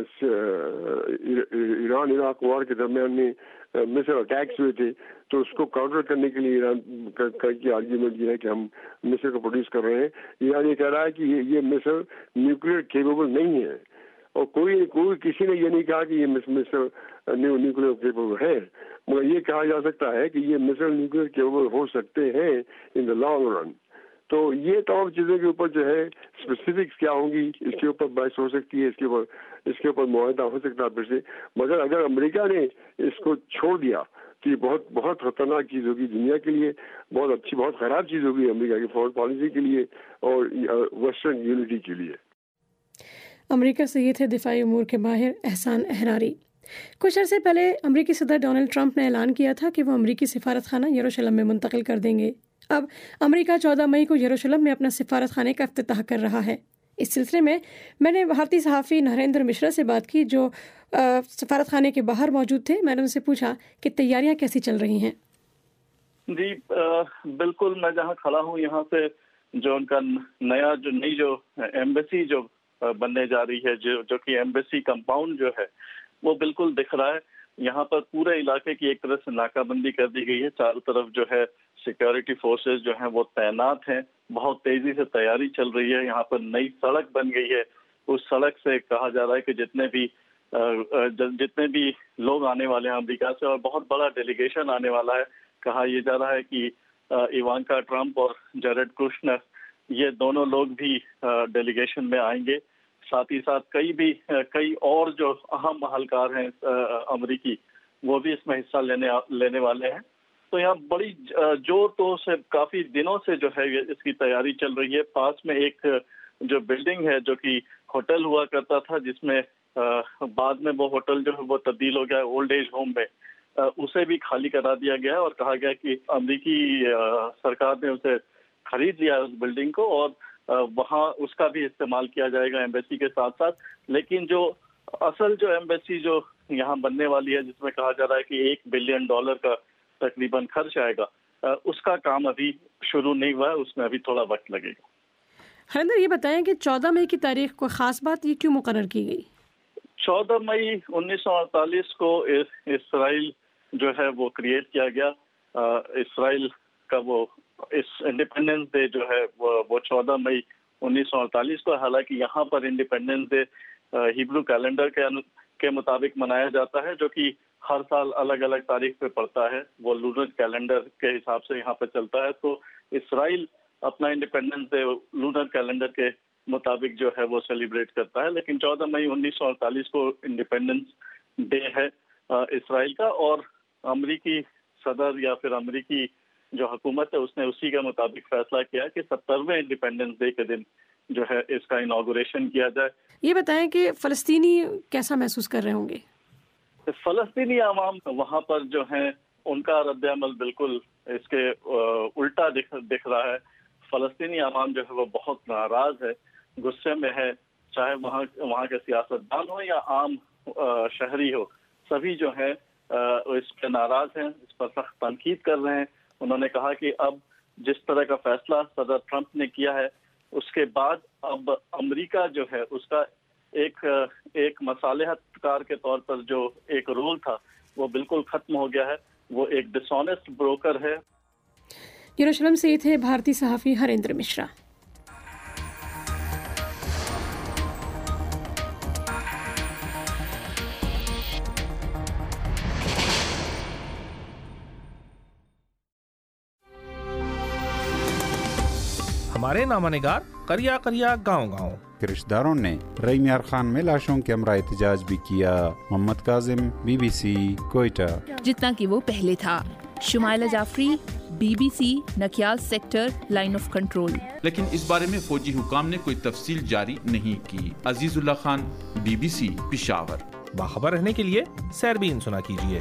ایران عراق وار کے درمیان میں میسل اٹیکس ہوئے تھے, تو اس کو کاؤنٹر کرنے کے لیے ایران کی آرگیومنٹ یہ ہے کہ ہم میسل کو پروڈیوس کر رہے ہیں. ایران یہ کہہ رہا ہے کہ یہ میسل نیوکلیر کیپیبل نہیں ہے, اور کوئی کسی نے یہ نہیں کہا کہ یہ میسل نیوکلیر کیپیبل ہے, مگر یہ کہا جا سکتا ہے کہ یہ میسل نیوکلیر کیپیبل ہو سکتے ہیں ان دا لانگ رن. تو یہ تمام چیزوں کے اوپر جو ہے اسپیسیفکس کیا ہوں گی اس کے اوپر بحث ہو سکتی ہے, اس کے اوپر معاہدہ ہو سکتا ہے پھر سے. مگر اگر امریکہ نے اس کو چھوڑ دیا تو یہ بہت خطرناک چیز ہوگی دنیا کے لیے, بہت خراب چیز ہوگی امریکہ کی فورن پالیسی کے لیے اور ویسٹرن یونٹی کے لیے. امریکہ سے یہ تھے دفاعی امور کے ماہر احسان احراری. کچھ عرصے پہلے امریکی صدر ڈونلڈ ٹرمپ نے اعلان کیا تھا کہ وہ امریکی سفارت خانہ یروشلم میں منتقل کر دیں گے. اب امریکہ 14 مئی کو یروشلم میں اپنا سفارت خانے کا افتتاح کر رہا ہے. اس سلسلے میں نے بھارتی صحافی نریندر مشرا سے بات کی جو سفارت خانے کے باہر موجود تھے. میں نے ان سے پوچھا کہ تیاریاں کیسی چل رہی ہیں. جی بالکل, میں جہاں کھڑا ہوں یہاں سے جو ان کا نئی ایمبیسی جو بننے جا رہی ہے, جو کہ ایمبیسی کمپاؤنڈ جو ہے وہ بالکل دکھ رہا ہے. یہاں پر پورے علاقے کی ایک طرح سے ناکہ بندی کر دی گئی ہے. چاروں طرف جو ہے سیکیورٹی فورسز جو ہیں وہ تعینات ہیں. بہت تیزی سے تیاری چل رہی ہے. یہاں پر نئی سڑک بن گئی ہے. اس سڑک سے کہا جا رہا ہے کہ جتنے بھی لوگ آنے والے ہیں امریکہ سے, اور بہت بڑا ڈیلیگیشن آنے والا ہے. کہا یہ جا رہا ہے کہ ایوانکا ٹرمپ اور جیرڈ کوشنر یہ دونوں لوگ بھی ڈیلیگیشن میں آئیں گے. ساتھ ہی ساتھ کئی اور جو اہم اہلکار ہیں امریکی وہ بھی اس میں حصہ لینے والے ہیں. تو یہاں بڑی زور تو سے کافی دنوں سے جو ہے اس کی تیاری چل رہی ہے. پاس میں ایک جو بلڈنگ ہے جو کہ ہوٹل ہوا کرتا تھا, جس میں بعد میں وہ ہوٹل جو ہے وہ تبدیل ہو گیا اولڈ ایج ہوم میں, اسے بھی خالی کرا دیا گیا اور کہا گیا کہ امریکی سرکار نے اسے خرید لیا اس بلڈنگ کو, اور وہاں اس کا بھی استعمال کیا جائے گا ایمبیسی کے ساتھ ساتھ. لیکن جو اصل جو ایمبیسی جو یہاں بننے والی ہے, جس میں کہا جا رہا ہے کہ $1 بلین کا تقریباً خرچ آئے گا, اس کا کام ابھی شروع نہیں ہوا ہے. اس میں ابھی تھوڑا وقت لگے گا. ہریندر, یہ بتائیں کہ 14 مئی کی تاریخ کو خاص بات یہ کیوں مقرر کی گئی؟ 14 مئی 1948 کو اسرائیل جو ہے وہ کریٹ کیا گیا. اسرائیل کا وہ انڈیپینڈنس ڈے جو ہے وہ 14 مئی 1948 کو. حالانکہ یہاں پر انڈیپینڈنس ڈے ہیبرو کیلنڈر کے مطابق منایا جاتا ہے، جو کہ ہر سال الگ الگ تاریخ پہ پڑتا ہے، وہ لونر کیلنڈر کے حساب سے یہاں پہ چلتا ہے۔ تو اسرائیل اپنا انڈیپینڈنس ڈے لونر کیلنڈر کے مطابق جو ہے وہ سیلیبریٹ کرتا ہے، لیکن 14 مئی 1948 کو انڈیپینڈنس ڈے ہے اسرائیل کا، اور امریکی صدر یا پھر امریکی جو حکومت ہے اس نے اسی کے مطابق فیصلہ کیا کہ 70ویں انڈیپینڈنس ڈے کے دن جو ہے اس کا انوگریشن کیا جائے۔ یہ بتائیں کہ فلسطینی کیسا محسوس کر رہے ہوں گے؟ فلسطینی عوام وہاں پر جو ہیں ان کا رد عمل بالکل اس کے الٹا دکھ رہا ہے۔ فلسطینی عوام جو ہے وہ بہت ناراض ہے، غصے میں ہے، چاہے وہاں کے سیاستدان ہو یا عام شہری ہو، سبھی جو ہیں اس پہ ناراض ہیں، اس پر سخت تنقید کر رہے ہیں۔ انہوں نے کہا کہ اب جس طرح کا فیصلہ صدر ٹرمپ نے کیا ہے اس کے بعد اب امریکہ جو ہے اس کا ایک مصالحت کار کے طور پر جو ایک رول تھا وہ بالکل ختم ہو گیا ہے، وہ ایک ڈس آنیسٹ بروکر ہے۔ یروشلم سے یہ تھے بھارتی صحافی ہریندر مشرا۔ ہمارے نامہ نگار کریا کریا گاؤں گاؤں کے رشتہ داروں نے رئی میار خان میں لاشوں کے ہمراہ احتجاج بھی کیا۔ Muhammad Kazim, B B C, Quetta. جتنا کہ وہ پہلے تھا۔ Shumaila Jafri, B B C, Nikial sector, line of control. لیکن اس بارے میں فوجی حکام نے کوئی تفصیل جاری نہیں کی۔ Azizullah Khan, B B C, Peshawar. باخبر رہنے کے لیے سیربین سنا کیجیے۔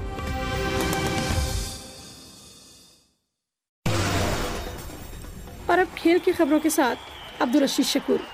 اور اب کھیل کی خبروں کے ساتھ عبدالرشید شکور۔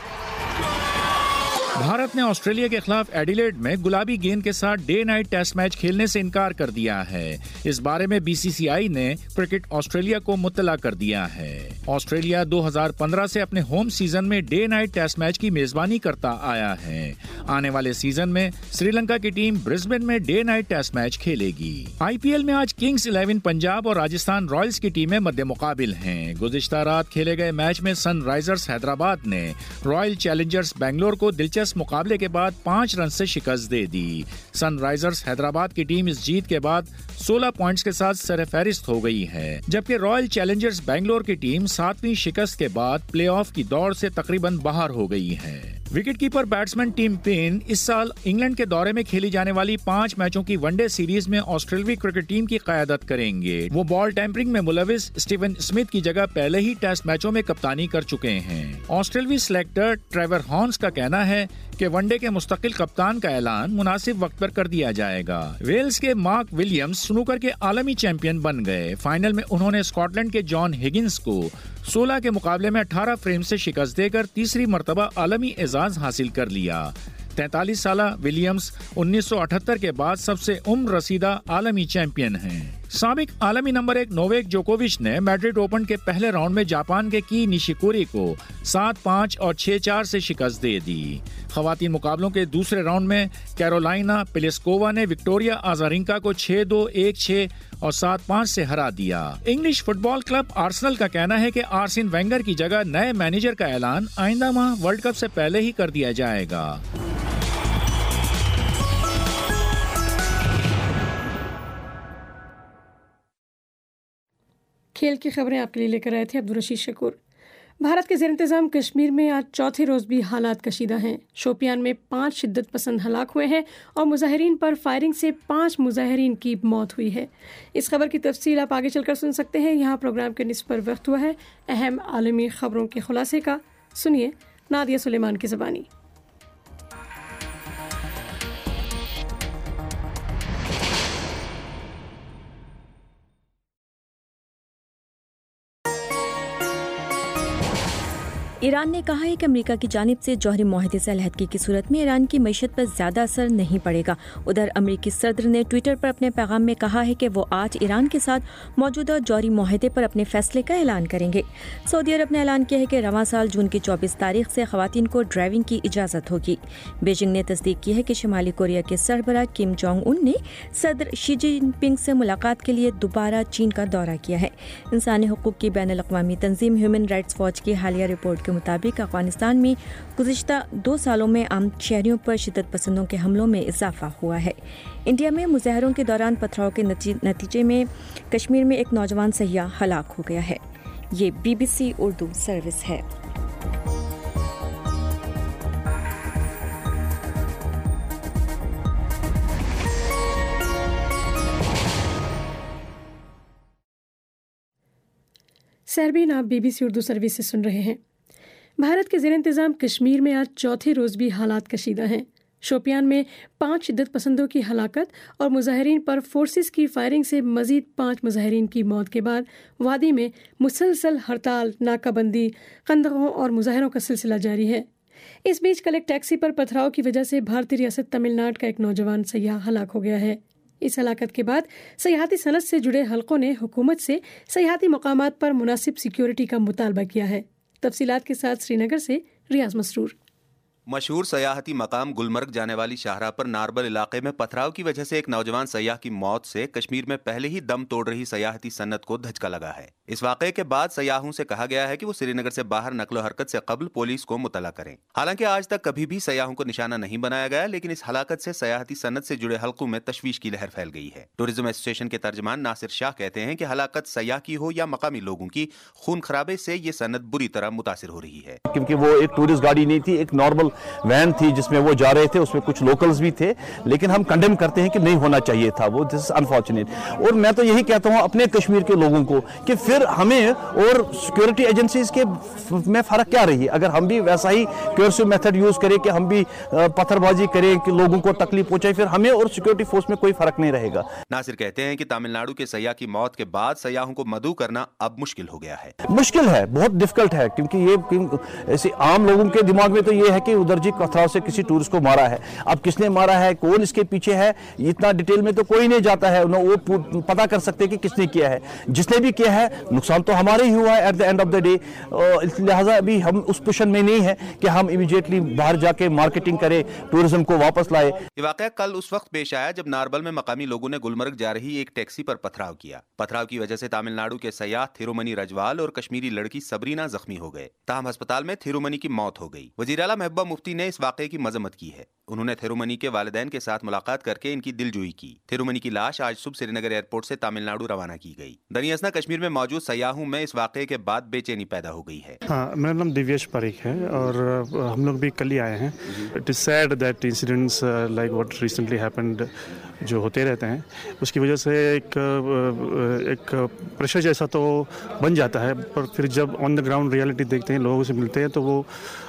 بھارت نے آسٹریلیا کے خلاف ایڈیلیڈ میں گلابی گیند کے ساتھ ڈے نائٹ ٹیسٹ میچ کھیلنے سے انکار کر دیا ہے۔ اس بارے میں بی سی سی آئی نے کرکٹ آسٹریلیا کو مطلع کر دیا ہے۔ آسٹریلیا 2015 سے اپنے ہوم سیزن میں ڈے نائٹ ٹیسٹ میچ کی میزبانی کرتا آیا ہے۔ آنے والے سیزن میں سری لنکا کی ٹیم برسبن میں ڈے نائٹ ٹیسٹ میچ کھیلے گی۔ آئی پی ایل میں آج کنگز 11 پنجاب اور راجستھان رائلز کی ٹیمیں مد مقابل ہیں۔ گزشتہ رات کھیلے گئے میچ میں سن رائزرز حیدرآباد نے رائل چیلنجرز بنگلور کو دلچسپ مقابلے کے بعد 5 رن سے شکست دے دی۔ سن رائزرز حیدرآباد کی ٹیم اس جیت کے بعد 16 پوائنٹس کے ساتھ سر فہرست ہو گئی ہے، جبکہ رائل چیلنجرز بنگلور کی ٹیم 7ویں شکست کے بعد پلے آف کی دوڑ سے تقریباً باہر ہو گئی ہے۔ Wicket keeper batsman Tim Paine اس سال انگلینڈ کے دورے میں کھیلی جانے والی 5 میچوں کی ون ڈے سیریز میں آسٹریلوی کرکٹ ٹیم کی قیادت کریں گے۔ وہ بال ٹیمپرنگ میں ملوث اسٹیون اسمتھ کی جگہ پہلے ہی ٹیسٹ میچوں میں کپتانی کر چکے ہیں۔ آسٹریلوی سلیکٹر ٹریور ہارنس کا کہنا ہے کہ ون ڈے کے مستقل کپتان کا اعلان مناسب وقت پر کر دیا جائے گا۔ ویلز کے مارک ولیمز سنوکر کے عالمی چیمپئن بن گئے۔ فائنل میں انہوں نے اسکاٹ لینڈ کے جان ہگنس کو 16 کے مقابلے میں 18 فریم سے شکست دے کر تیسری مرتبہ عالمی اعزاز حاصل کر لیا۔ 43 سالہ ولیمز 1978 کے بعد سب سے عمر رسیدہ عالمی چیمپئن ہیں۔ سابق عالمی نمبر 1 نوویک جوکووچ نے میڈرڈ اوپن کے پہلے راؤنڈ میں جاپان کے کی نیشیکوری کو 7-5 اور 6-4 سے شکست دے دی۔ خواتین مقابلوں کے دوسرے راؤنڈ میں کیرولائنا پلیسکووا نے وکٹوریا آزارینکا کو 6-2، 1-6 اور 7-5 سے ہرا دیا۔ English football club Arsenal کا کہنا ہے کہ آرسن وینگر کی جگہ نئے مینیجر کا اعلان آئندہ ماہ ورلڈ کپ سے پہلے ہی کر دیا جائے گا۔ کھیل کی خبریں آپ کے لیے لے کر آئے تھے عبدالرشید شکور۔ بھارت کے زیر انتظام کشمیر میں آج چوتھے روز بھی حالات کشیدہ ہیں۔ شوپیان میں 5 شدت پسند ہلاک ہوئے ہیں اور مظاہرین پر فائرنگ سے 5 مظاہرین کی موت ہوئی ہے۔ اس خبر کی تفصیل آپ آگے چل کر سن سکتے ہیں۔ یہاں پروگرام کے نصف پر وقت ہوا ہے اہم عالمی خبروں کے خلاصے کا۔ سنیے نادیہ سلیمان کی زبانی۔ ایران نے کہا ہے کہ امریکہ کی جانب سے جوہری معاہدے سے علیحدگی کی صورت میں ایران کی معیشت پر زیادہ اثر نہیں پڑے گا۔ ادھر امریکی صدر نے ٹویٹر پر اپنے پیغام میں کہا ہے کہ وہ آج ایران کے ساتھ موجودہ جوہری معاہدے پر اپنے فیصلے کا اعلان کریں گے۔ سعودی عرب نے اعلان کیا ہے کہ رواں سال جون کی 24 تاریخ سے خواتین کو ڈرائیونگ کی اجازت ہوگی۔ بیجنگ نے تصدیق کی ہے کہ شمالی کوریا کے سربراہ کم جونگ ان نے صدر شی جن پنگ سے ملاقات کے لیے دوبارہ چین کا دورہ کیا ہے۔ انسانی حقوق کی بین الاقوامی تنظیم ہیومن رائٹس واچ کی حالیہ رپورٹ کے مطابق افغانستان میں گزشتہ 2 سالوں میں عام شہریوں پر شدت پسندوں کے حملوں میں اضافہ ہوا ہے۔ انڈیا میں مظاہروں کے دوران پتھراؤ کے نتیجے میں کشمیر میں ایک نوجوان سیاح ہلاک ہو گیا ہے۔ یہ BBC اردو سروس ہے۔ سیربین آپ BBC اردو سروس سے سن رہے ہیں۔ بھارت کے زیر انتظام کشمیر میں آج چوتھے روز بھی حالات کشیدہ ہیں۔ شوپیان میں 5 شدت پسندوں کی ہلاکت اور مظاہرین پر فورسز کی فائرنگ سے مزید 5 مظاہرین کی موت کے بعد وادی میں مسلسل ہڑتال، ناکہ بندی، قندقوں اور مظاہروں کا سلسلہ جاری ہے۔ اس بیچ کل ایک ٹیکسی پر پتھراؤ کی وجہ سے بھارتی ریاست تمل ناڈو کا ایک نوجوان سیاح ہلاک ہو گیا ہے۔ اس ہلاکت کے بعد سیاحتی صنعت سے جڑے حلقوں نے حکومت سے سیاحتی مقامات پر مناسب سیکیورٹی کا مطالبہ کیا ہے۔ تفصیلات کے ساتھ سری نگر سے ریاض مسرور۔ مشہور سیاحتی مقام گلمرگ جانے والی شاہراہ پر ناربل علاقے میں پتھراؤ کی وجہ سے ایک نوجوان سیاح کی موت سے کشمیر میں پہلے ہی دم توڑ رہی سیاحتی صنعت کو دھچکا لگا ہے۔ اس واقعے کے بعد سیاحوں سے کہا گیا ہے کہ وہ سری نگر سے باہر نقل و حرکت سے قبل پولیس کو مطلع کریں۔ حالانکہ آج تک کبھی بھی سیاحوں کو نشانہ نہیں بنایا گیا، لیکن اس ہلاکت سے سیاحتی صنعت سے جڑے حلقوں میں تشویش کی لہر پھیل گئی ہے۔ ٹورزم ایسوسیشن کے ترجمان ناصر شاہ کہتے ہیں کہ ہلاکت سیاح کی ہو یا مقامی لوگوں کی، خون خرابے سے یہ صنعت بری طرح متاثر ہو رہی ہے۔ کیونکہ وہ ایک ٹورسٹ گاڑی نہیں تھی، ایک نارمل وین تھی جس میں وہ جا رہے تھے، اس میں کچھ لوکلز بھی تھے، لیکن ہم کنڈیم کرتے ہیں کہ نہیں ہونا چاہیے تھا وہ، دس از انفارچونیٹ۔ اور میں تو یہی کہتا ہوں اپنے کشمیر کے لوگوں کو کہ پھر ہمیں اور سیکورٹی ایجنسیز کے میں فرق کیا رہی ہے؟ اگر ہم بھی ویسا ہی کیورسو میتھڈ یوز کریں کہ ہم بھی پتھر بازی کریں کہ لوگوں کو تکلیف پہنچائے، پھر ہمیں اور سیکورٹی فورس میں کوئی فرق نہیں رہے گا۔ ناصر کہتے ہیں کہ تامل ناڈو کے سیاح کی موت کے بعد سیاحوں کو مدعو کرنا اب مشکل ہو گیا ہے۔ مشکل ہے، بہت ڈیفیکلٹ ہے، کیونکہ یہ ایسے عام لوگوں کے دماغ میں تو یہ ہے کہ ادھر جی پتھراؤ سے کسی ٹورسٹ کو مارا ہے، اب کس نے مارا ہے، کون اس کے پیچھے ہے، اتنا ڈیٹیل میں تو کوئی نہیں جاتا ہے، وہ پتہ کر سکتے کہ کس نے کیا ہے۔ جس نے بھی کیا ہے نقصان تو ہمارے ہی ہوا ہے at the end of the day, لہٰذا ابھی ہم اس پوزیشن میں نہیں ہے کہ ہم امیڈیٹلی باہر جا کے مارکیٹنگ کریں، ٹورزم کو واپس لائے۔ یہ واقعہ کل اس وقت پیش آیا جب ناربل میں مقامی لوگوں نے گلمرگ جا رہی ایک ٹیکسی پر پتھراؤ کیا۔ پتھراؤ کی وجہ سے تامل ناڈو کے سیاح تھیرومنی رجوال اور کشمیری لڑکی سبرینا زخمی ہو گئے، تاہم ہسپتال میں تھیرومنی کی موت ہو گئی۔ وزیر اعلیٰ محبوبہ مفتی نے اس واقعے کی مذمت کی ہے۔ انہوں نے تھیرومنی کے والدین کے ساتھ ملاقات کر کے ان کی دلجوئی کی۔ تھیرومنی کی لاش آج صبح سری نگر ایئرپورٹ سے تامل ناڈو روانہ کی گئی۔ دریں اثنا کشمیر میں موجود سیاحوں میں اس واقعے کے بعد بے چینی پیدا ہو گئی ہے۔ میرا نام دیویش پاریک ہے اور ہم لوگ بھی کل ہی آئے ہیں۔ It is sad that incidents like what recently happened جو ہوتے رہتے ہیں، اس کی وجہ سے ایک پریشر جیسا تو بن جاتا ہے، پر پھر جب آن دا گراؤنڈ ریئلٹی دیکھتے ہیں، لوگوں سے ملتے ہیں، تو وہ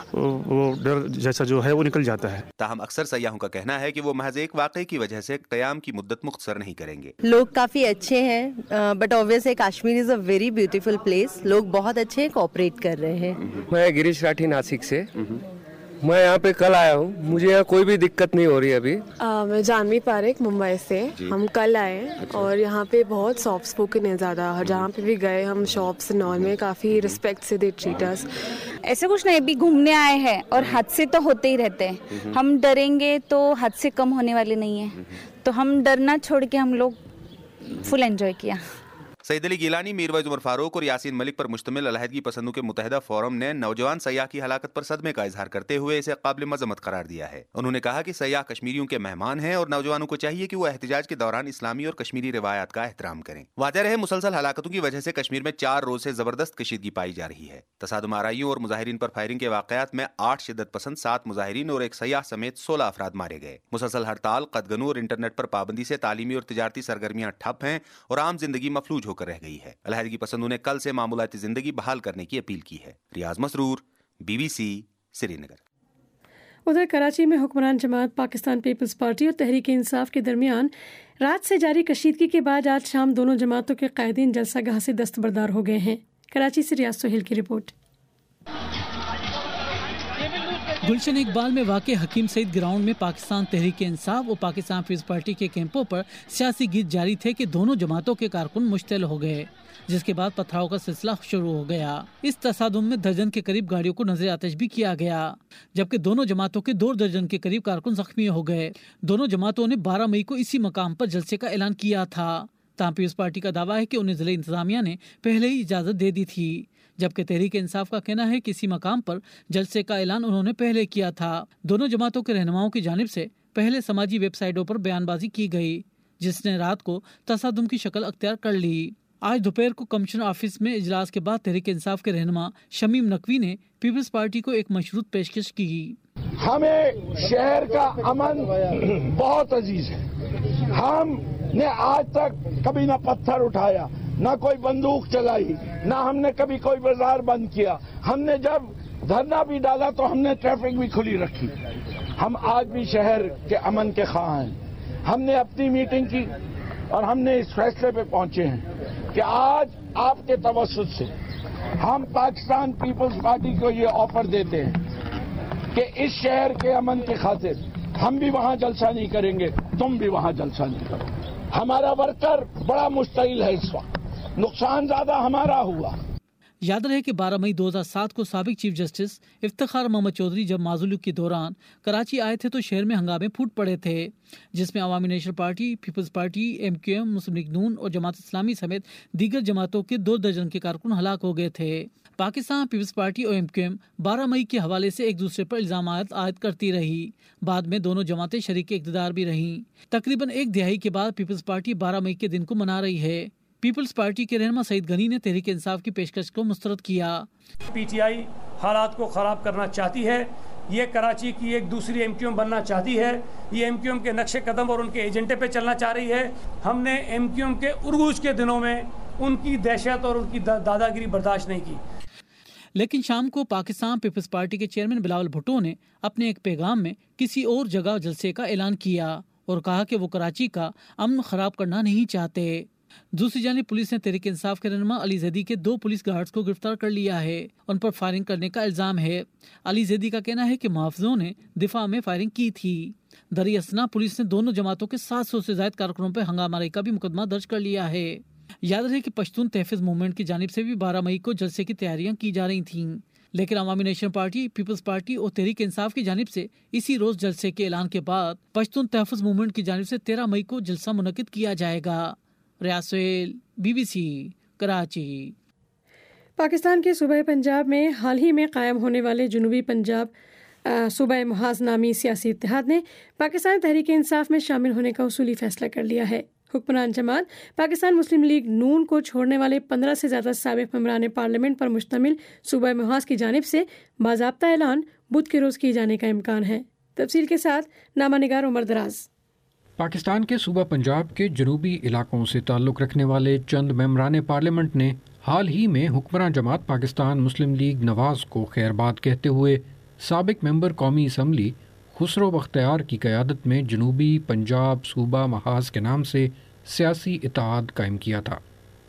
ڈر جیسا جو ہے وہ نکل جاتا ہے۔ تاہم اکثر سیاحوں کا کہنا ہے کہ وہ محض ایک واقعے کی وجہ سے قیام کی مدت مختصر نہیں کریں گے۔ لوگ کافی اچھے ہیں، but obviously Kashmir is a very beautiful place, لوگ بہت اچھے کوآپریٹ کر رہے ہیں۔ میں گریش راٹھی ناسک سے، میں یہاں پہ کل آیا ہوں، مجھے یہاں کوئی بھی دقت نہیں ہو رہی ابھی۔ میں جانوی پاریک ممبئی سے، ہم کل آئے اور یہاں پہ بہت سافٹ اسپوکن ہے زیادہ، اور جہاں پہ بھی گئے ہم شاپس نال میں کافی رسپیکٹ سے دے ٹریٹ اس۔ ایسے کچھ نہیں، ابھی گھومنے آئے ہیں اور حادثے تو ہوتے ہی رہتے ہیں، ہم ڈریں گے تو حادثے کم ہونے والے نہیں ہیں، تو ہم ڈرنا چھوڑ کے ہم لوگ فل انجوائے کیا۔ سعید علی گیلانی، میر ویز عمر فاروق اور یاسین ملک پر مشتمل علیحدگی پسندوں کے متحدہ فورم نے نوجوان سیاح کی ہلاکت پر صدمے کا اظہار کرتے ہوئے اسے قابل مذمت قرار دیا ہے۔ انہوں نے کہا کہ سیاح کشمیریوں کے مہمان ہیں اور نوجوانوں کو چاہیے کہ وہ احتجاج کے دوران اسلامی اور کشمیری روایات کا احترام کریں۔ واضح رہے، مسلسل ہلاکتوں کی وجہ سے کشمیر میں 4 روز سے زبردست کشیدگی پائی جا رہی ہے۔ تصادم آرائیوں اور مظاہرین پر فائرنگ کے واقعات میں 8 شدت پسند، 7 مظاہرین اور ایک سیاح سمیت 16 افراد مارے گئے۔ مسلسل ہڑتال، قدغنوں اور انٹرنیٹ پر پابندی سے تعلیمی اور تجارتی سرگرمیاں ٹھپ ہیں اور عام زندگی مفلوج ہو کر رہ گئی ہے۔ علیحدگی پسندوں نے کل سے معمولات زندگی بحال کرنے کی اپیل کی ہے۔ ریاض مسرور، BBC سری نگر۔ ادھر کراچی میں حکمران جماعت پاکستان پیپلز پارٹی اور تحریک انصاف کے درمیان رات سے جاری کشیدگی کے بعد آج شام دونوں جماعتوں کے قائدین جلسہ گاہ سے دستبردار ہو گئے ہیں۔ کراچی سے ریاض سہیل کی رپورٹ۔ گلشن اقبال میں واقع حکیم سعید گراؤنڈ میں پاکستان تحریک انصاف اور پاکستان پیپلز پارٹی کے کیمپوں پر سیاسی گیت جاری تھے کہ دونوں جماعتوں کے کارکن مشتعل ہو گئے، جس کے بعد پتھراؤ کا سلسلہ شروع ہو گیا۔ اس تصادم میں درجن کے قریب گاڑیوں کو نظر آتش بھی کیا گیا، جبکہ دونوں جماعتوں کے 2 درجن کے قریب کارکن زخمی ہو گئے۔ دونوں جماعتوں نے 12 مئی کو اسی مقام پر جلسے کا اعلان کیا تھا۔ تاہم پیپلز پارٹی کا دعویٰ ہے کہ انہیں ضلع انتظامیہ نے پہلے ہی اجازت دے دی تھی، جبکہ تحریک انصاف کا کہنا ہے کہ اسی مقام پر جلسے کا اعلان انہوں نے پہلے کیا تھا۔ دونوں جماعتوں کے رہنماؤں کی جانب سے پہلے سماجی ویب سائٹوں پر بیان بازی کی گئی، جس نے رات کو تصادم کی شکل اختیار کر لی۔ آج دوپہر کو کمشنر آفس میں اجلاس کے بعد تحریک انصاف کے رہنما شمیم نقوی نے پیپلز پارٹی کو ایک مشروط پیشکش کی۔ ہمیں شہر کا امن بہت عزیز ہے، ہم نے آج تک کبھی نہ پتھر اٹھایا، نہ کوئی بندوق چلائی، نہ ہم نے کبھی کوئی بازار بند کیا۔ ہم نے جب دھرنا بھی ڈالا تو ہم نے ٹریفک بھی کھلی رکھی۔ ہم آج بھی شہر کے امن کے خواہاں ہیں۔ ہم نے اپنی میٹنگ کی اور ہم نے اس فیصلے پہ پہنچے ہیں کہ آج آپ کے توسط سے ہم پاکستان پیپلز پارٹی کو یہ آفر دیتے ہیں کہ اس شہر کے امن کی خاطر ہم بھی وہاں جلسہ نہیں کریں گے، تم بھی وہاں جلسہ نہیں کرو۔ ہمارا ورکر بڑا مشتعل ہے، اس وقت نقصان زیادہ ہمارا ہوا۔ یاد رہے کہ 12 مئی 2007 کو سابق چیف جسٹس افتخار محمد چودھری جب معزولی کے دوران کراچی آئے تھے تو شہر میں ہنگامے پھوٹ پڑے تھے، جس میں Awami national party, peoples party, MQM، Muslim league Noon اور جماعت اسلامی سمیت دیگر جماعتوں کے 2 درجن کے کارکن ہلاک ہو گئے تھے۔ پاکستان پیپلز پارٹی اور MQM 12 مئی کے حوالے سے ایک دوسرے پر الزامات عائد کرتی رہی۔ بعد میں دونوں جماعتیں شریک اقتدار بھی رہیں۔ تقریباً ایک دہائی کے بعد پیپلز پارٹی 12 مئی کے دن کو منا رہی ہے۔ پیپلز پارٹی کے رہنما سعید غنی نے تحریک انصاف کی پیشکش کو مسترد کیا۔ PTI حالات کو خراب کرنا چاہتی ہے، یہ کراچی کی ایک دوسری MQM بننا چاہتی ہے، یہ MQM کے نقش قدم اور ان کے ایجنڈے پہ چلنا چاہ رہی ہے۔ ہم نے MQM کے عروج کے دنوں میں ان کی دہشت اور ان کی دادا گیری برداشت نہیں کی۔ لیکن شام کو پاکستان پیپلز پارٹی کے چیئرمین بلاول بھٹو نے اپنے ایک پیغام میں کسی اور جگہ جلسے کا اعلان کیا اور کہا کہ وہ کراچی کا امن خراب کرنا نہیں چاہتے۔ دوسری جانب پولیس نے تحریک انصاف کے رہنما علی زیدی کے 2 پولیس گارڈز کو گرفتار کر لیا ہے، ان پر فائرنگ کرنے کا الزام ہے۔ علی زیدی کا کہنا ہے کہ محافظوں نے دفاع میں فائرنگ کی تھی۔ دریں اثنا پولیس نے دونوں جماعتوں کے 700 سے زائد کارکنوں پر ہنگامہ آوری کا بھی مقدمہ درج کر لیا ہے۔ یاد رہے کہ پشتون تحفظ موومنٹ کی جانب سے بھی 12 مئی کو جلسے کی تیاریاں کی جا رہی تھیں، لیکن عوامی نیشنل پارٹی، پیپلز پارٹی اور تحریک انصاف کی جانب سے اسی روز جلسے کے اعلان کے بعد پشتون تحفظ موومنٹ کی جانب سے 13 مئی کو جلسہ منعقد کیا جائے گا۔ ریاض سہیل، BBC، کراچی۔ پاکستان کے صوبہ پنجاب میں حال ہی میں قائم ہونے والے جنوبی پنجاب صوبہ محاذ نامی سیاسی اتحاد نے پاکستان تحریک انصاف میں شامل ہونے کا اصولی فیصلہ کر لیا ہے۔ حکمران جماعت پاکستان مسلم لیگ نون کو چھوڑنے والے 15 سے زیادہ سابق ممبران پارلیمنٹ پر مشتمل صوبہ محاذ کی جانب سے باضابطہ اعلان بدھ کے روز کیے جانے کا امکان ہے۔ تفصیل کے ساتھ نامہ نگار عمر دراز۔ پاکستان کے صوبہ پنجاب کے جنوبی علاقوں سے تعلق رکھنے والے چند ممبران پارلیمنٹ نے حال ہی میں حکمراں جماعت پاکستان مسلم لیگ نواز کو خیر باد کہتے ہوئے سابق ممبر قومی اسمبلی خسرو بختیار کی قیادت میں جنوبی پنجاب صوبہ محاذ کے نام سے سیاسی اتحاد قائم کیا تھا۔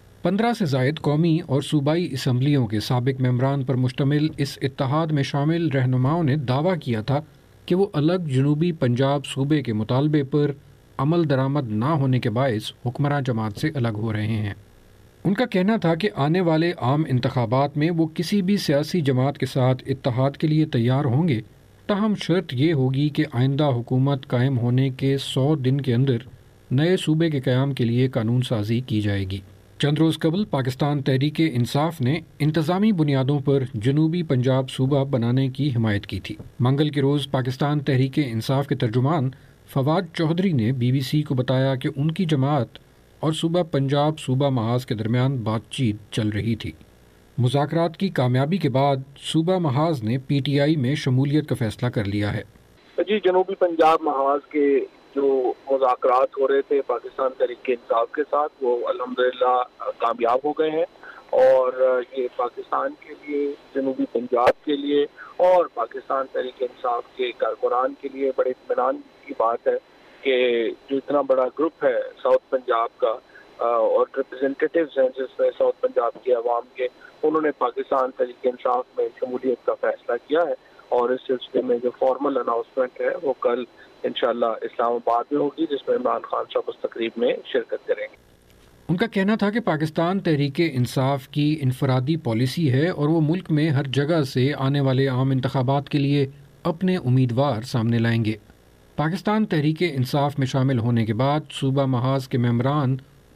15 سے زائد قومی اور صوبائی اسمبلیوں کے سابق ممبران پر مشتمل اس اتحاد میں شامل رہنماؤں نے دعویٰ کیا تھا کہ وہ الگ جنوبی پنجاب صوبے کے مطالبے پر عمل درآمد نہ ہونے کے باعث حکمراں جماعت سے الگ ہو رہے ہیں۔ ان کا کہنا تھا کہ آنے والے عام انتخابات میں وہ کسی بھی سیاسی جماعت کے ساتھ اتحاد کے لیے تیار ہوں گے، تاہم شرط یہ ہوگی کہ آئندہ حکومت قائم ہونے کے 100 دن کے اندر نئے صوبے کے قیام کے لیے قانون سازی کی جائے گی۔ چند روز قبل پاکستان تحریک انصاف نے انتظامی بنیادوں پر جنوبی پنجاب صوبہ بنانے کی حمایت کی تھی۔ منگل کے روز پاکستان تحریک انصاف کے ترجمان فواد چودھری نے BBC کو بتایا کہ ان کی جماعت اور صوبہ پنجاب صوبہ محاذ کے درمیان بات چیت چل رہی تھی۔ مذاکرات کی کامیابی کے بعد صوبہ محاذ نے PTI میں شمولیت کا فیصلہ کر لیا ہے۔ جی، جنوبی پنجاب محاذ کے جو مذاکرات ہو رہے تھے پاکستان تحریک انصاف کے ساتھ، وہ الحمدللہ کامیاب ہو گئے ہیں، اور یہ پاکستان کے لیے، جنوبی پنجاب کے لیے اور پاکستان تحریک انصاف کے کارکنان کے لیے بڑے اطمینان کی بات ہے کہ جو اتنا بڑا گروپ ہے ساؤتھ پنجاب کا اور ریپرزینٹیٹیوز ہیں جس میں ساؤتھ پنجاب کے عوام کے، انہوں نے پاکستان تحریک انصاف میں شمولیت کا فیصلہ کیا ہے، اور اس سلسلے میں جو فارمل اناؤنسمنٹ ہے وہ کل انشاءاللہ اسلام آباد میں ہوگی، جس میں عمران خان صاحب اس تقریب میں شرکت کریں گے۔ ان کا کہنا تھا کہ پاکستان تحریک انصاف کی انفرادی پالیسی ہے اور وہ ملک میں ہر جگہ سے آنے والے عام انتخابات کے لیے اپنے امیدوار سامنے لائیں گے۔ پاکستان تحریک انصاف میں شامل ہونے کے بعد صوبہ محاذ کے ممبران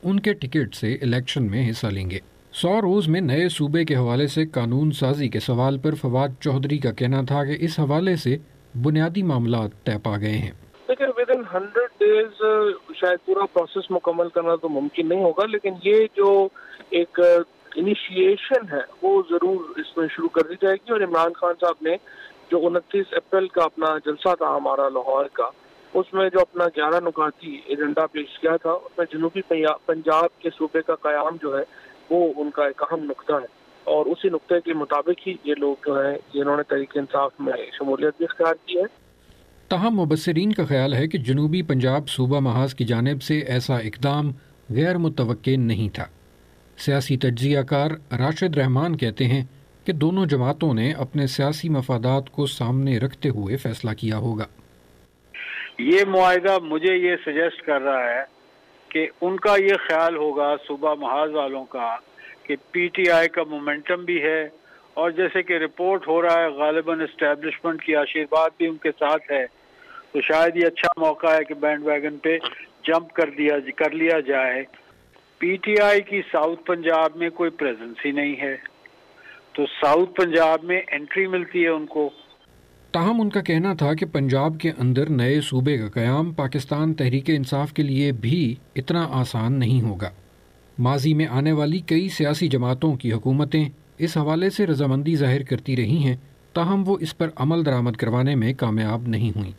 ان کے ٹکٹ سے الیکشن میں حصہ لیں گے۔ 100 روز میں نئے صوبے کے حوالے سے قانون سازی کے سوال پر فواد چودھری کا کہنا تھا کہ اس حوالے سے بنیادی معاملات طے پا گئے ہیں۔ لیکن ود ان 100 ڈیز شاید پورا پروسیس مکمل کرنا تو ممکن نہیں ہوگا، لیکن یہ جو ایک انیشیشن ہے وہ ضرور اس میں شروع کر دی جائے گی۔ اور عمران خان صاحب نے جو 29 اپریل کا اپنا جلسہ تھا ہمارا لاہور کا، اس میں جو اپنا 11 نکاتی ایجنڈا پیش کیا تھا، اس میں جنوبی پنجاب کے صوبے کا قیام جو ہے وہ ان کا ایک اہم نقطہ ہے، اور اسی نقطے کے مطابق ہی یہ لوگ جو ہیں جنہوں نے تحریک انصاف میں شمولیت بھی اختیار کی ہے۔ تاہم مبصرین کا خیال ہے کہ جنوبی پنجاب صوبہ محاذ کی جانب سے ایسا اقدام غیر متوقع نہیں تھا۔ سیاسی تجزیہ کار راشد رحمان کہتے ہیں کہ دونوں جماعتوں نے اپنے سیاسی مفادات کو سامنے رکھتے ہوئے فیصلہ کیا ہوگا۔ یہ معاہدہ مجھے یہ سجیسٹ کر رہا ہے کہ ان کا یہ خیال ہوگا صوبہ محاذ والوں کا کہ پی ٹی آئی کا مومنٹم بھی ہے، اور جیسے کہ رپورٹ ہو رہا ہے غالباً اسٹیبلشمنٹ کی آشیرواد بھی ان کے ساتھ ہے، تو شاید یہ اچھا موقع ہے کہ بینڈ ویگن پہ جمپ کر لیا جائے۔ پی ٹی آئی کی ساؤتھ پنجاب میں کوئی پریزنس ہی نہیں ہے، تو ساؤتھ پنجاب میں انٹری ملتی ہے ان کو۔ تاہم ان کا کہنا تھا کہ پنجاب کے اندر نئے صوبے کا قیام پاکستان تحریک انصاف کے لیے بھی اتنا آسان نہیں ہوگا۔ ماضی میں آنے والی کئی سیاسی جماعتوں کی حکومتیں اس حوالے سے رضامندی ظاہر کرتی رہی ہیں، تاہم وہ اس پر عمل درآمد کروانے میں کامیاب نہیں ہوئیں۔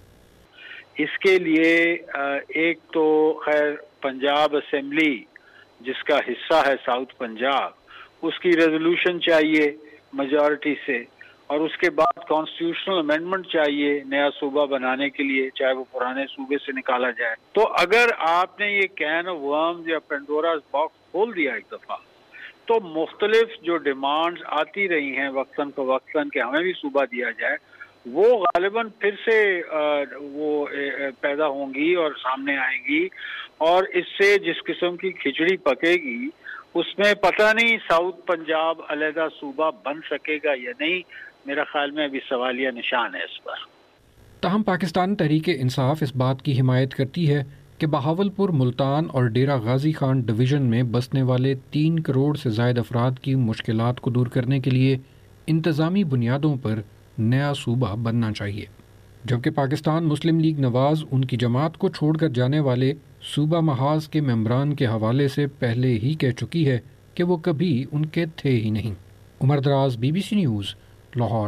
اس کے لیے ایک تو خیر پنجاب اسمبلی جس کا حصہ ہے ساؤتھ پنجاب، اس کی ریزولوشن چاہیے میجورٹی سے، اور اس کے بعد کانسٹیٹیوشنل امینڈمنٹ چاہیے نیا صوبہ بنانے کے لیے، چاہے وہ پرانے صوبے سے نکالا جائے۔ تو اگر آپ نے یہ کین آف ورمز یا پینڈوراز باکس کھول دیا ایک دفعہ، تو مختلف جو ڈیمانڈز آتی رہی ہیں وقتاً فوقتاً کہ ہمیں بھی صوبہ دیا جائے، وہ غالباً پھر سے وہ پیدا ہوں گی اور سامنے آئیں گی، اور اس سے جس قسم کی کھچڑی پکے گی اس میں پتہ نہیں ساؤتھ پنجاب علیحدہ صوبہ بن سکے گا یا نہیں۔ میرا خیال میں ابھی سوالیہ نشان ہے اس پر۔ تاہم پاکستان تحریک انصاف اس بات کی حمایت کرتی ہے کہ بہاولپور، ملتان اور ڈیرہ غازی خان ڈویژن میں بسنے والے 3 کروڑ سے زائد افراد کی مشکلات کو دور کرنے کے لیے انتظامی بنیادوں پر نیا صوبہ بننا چاہیے، جبکہ پاکستان مسلم لیگ نواز ان کی جماعت کو چھوڑ کر جانے والے صوبہ محاذ کے ممبران کے حوالے سے پہلے ہی کہہ چکی ہے کہ وہ کبھی ان کے تھے ہی نہیں۔ عمر دراز، BBC نیوز، لاہور۔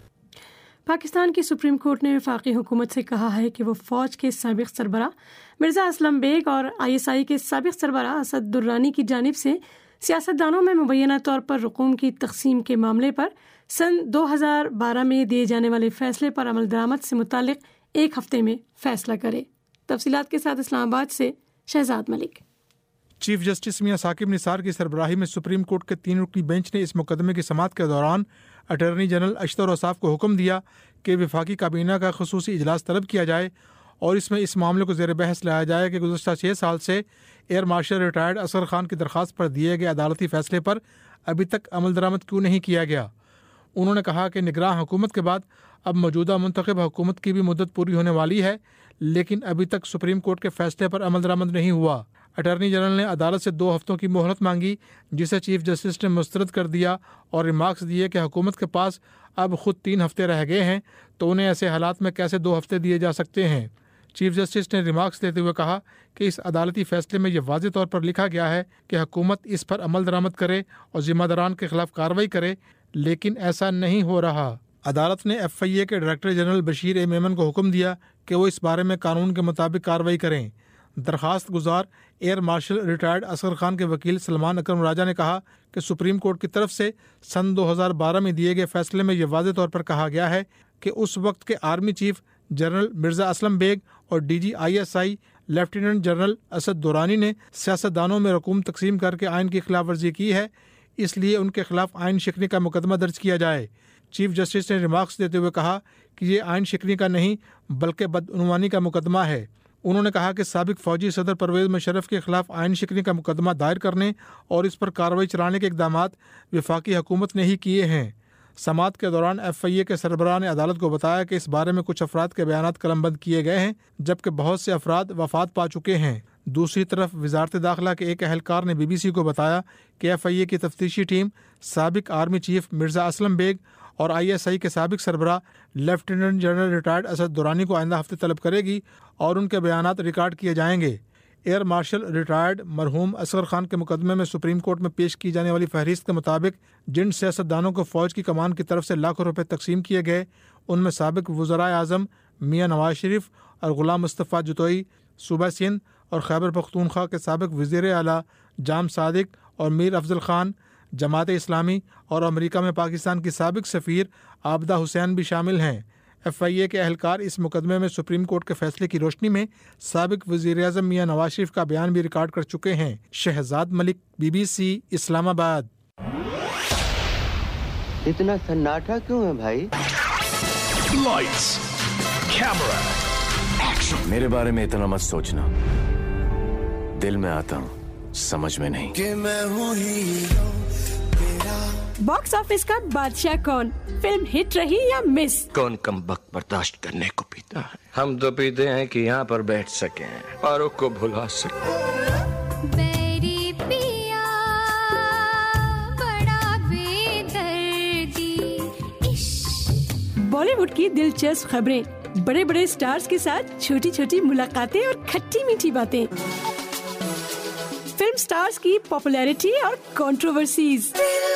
پاکستان کی سپریم کورٹ نے وفاقی حکومت سے کہا ہے کہ وہ فوج کے سابق سربراہ مرزا اسلم بیگ اور ISI کے سابق سربراہ اسد درانی کی جانب سے سیاستدانوں میں مبینہ طور پر رقوم کی تقسیم کے معاملے پر سن 2012 میں دیے جانے والے فیصلے پر عمل درآمد سے متعلق 1 ہفتے میں فیصلہ کرے۔ تفصیلات کے ساتھ اسلام آباد سے شہزاد ملک۔ چیف جسٹس میاں ثاقب نثار کی سربراہی میں سپریم کورٹ کے 3 رکنی بینچ نے اس مقدمے کی سماعت کے دوران اٹارنی جنرل اشتر اوصاف کو حکم دیا کہ وفاقی کابینہ کا خصوصی اجلاس طلب کیا جائے اور اس میں اس معاملے کو زیر بحث لایا جائے کہ گزشتہ 6 سال سے air marshal retired Asghar Khan کی درخواست پر دیے گئے عدالتی فیصلے پر ابھی تک عمل درآمد کیوں نہیں کیا گیا۔ انہوں نے کہا کہ نگراں حکومت کے بعد اب موجودہ منتخب حکومت کی بھی مدت پوری ہونے والی ہے، لیکن ابھی تک سپریم کورٹ کے فیصلے پر عمل درآمد نہیں ہوا۔ اٹارنی جنرل نے عدالت سے 2 ہفتوں کی مہلت مانگی، جسے چیف جسٹس نے مسترد کر دیا اور ریمارکس دیے کہ حکومت کے پاس اب خود 3 ہفتے رہ گئے ہیں تو انہیں ایسے حالات میں کیسے 2 ہفتے دیے جا سکتے ہیں۔ چیف جسٹس نے ریمارکس دیتے ہوئے کہا کہ اس عدالتی فیصلے میں یہ واضح طور پر لکھا گیا ہے کہ حکومت اس پر عمل درآمد کرے اور ذمہ داران کے خلاف کارروائی کرے، لیکن ایسا نہیں ہو رہا۔ عدالت نے FIA کے director general Bashir A Memon کو حکم دیا کہ وہ اس بارے میں قانون کے مطابق کارروائی کریں۔ درخواست گزار air marshal retired Asghar Khan کے وکیل سلمان اکرم راجہ نے کہا کہ سپریم کورٹ کی طرف سے سن 2012 میں دیے گئے فیصلے میں یہ واضح طور پر کہا گیا ہے کہ اس وقت کے army chief general Mirza Aslam Beg اور DG ISI lieutenant general Asad Durrani نے سیاستدانوں میں رقوم تقسیم کر کے آئین کی خلاف ورزی کی ہے، اس لیے ان کے خلاف آئین شکنی کا مقدمہ درج کیا جائے۔ چیف جسٹس نے ریمارکس دیتے ہوئے کہا کہ یہ آئین شکنی کا نہیں بلکہ بدعنوانی کا مقدمہ ہے۔ انہوں نے کہا کہ سابق فوجی صدر پرویز مشرف کے خلاف آئین شکنی کا مقدمہ دائر کرنے اور اس پر کارروائی چلانے کے اقدامات وفاقی حکومت نے ہی کیے ہیں۔ سماعت کے دوران FIA کے سربراہ نے عدالت کو بتایا کہ اس بارے میں کچھ افراد کے بیانات قلم بند کیے گئے ہیں، جبکہ بہت سے افراد وفات پا چکے ہیں۔ دوسری طرف وزارت داخلہ کے ایک اہلکار نے BBC کو بتایا کہ FIA کی تفتیشی ٹیم سابق آرمی چیف مرزا اسلم بیگ اور ISI کے سابق سربراہ lieutenant general retired Asad Durrani کو آئندہ ہفتے طلب کرے گی اور ان کے بیانات ریکارڈ کیے جائیں گے۔ ایئر مارشل ریٹائرڈ مرحوم اصغر خان کے مقدمے میں سپریم کورٹ میں پیش کی جانے والی فہرست کے مطابق جن سیاستدانوں کو فوج کی کمان کی طرف سے لاکھوں روپے تقسیم کیے گئے ان میں سابق وزرائے اعظم میاں نواز شریف اور غلام مصطفیٰ جتوئی، صوبہ سندھ اور خیبر پختونخوا کے سابق وزیر اعلیٰ جام صادق اور میر افضل خان، جماعت اسلامی اور امریکہ میں پاکستان کی سابق سفیر عابدہ حسین بھی شامل ہیں۔ FIA کے اہلکار اس مقدمے میں سپریم کورٹ کے فیصلے کی روشنی میں سابق وزیر اعظم میاں نواز شریف کا بیان بھی ریکارڈ کر چکے ہیں۔ شہزاد ملک، BBC اسلام آباد۔ اتنا سناٹا کیوں ہے بھائی؟ Lights, camera, action. میرے بارے میں اتنا مت سوچنا، دل میں آتا ہوں سمجھ میں نہیں۔ کہ میں ہوں ہی باکس آفس کا بادشاہ کون؟ فلم ہٹ رہی یا مس؟ کون کم وقت برداشت کرنے کو پیتا ہے؟ ہم تو پیتے ہیں کہ یہاں پر بیٹھ سکیں، اوروں کو بھلا سکیں۔ بالی ووڈ کی دلچسپ خبریں، بڑے بڑے سٹارز کے ساتھ چھوٹی چھوٹی ملاقاتیں اور کھٹی میٹھی باتیں، فلم سٹارز کی پاپولیرٹی اور کنٹروورسیز،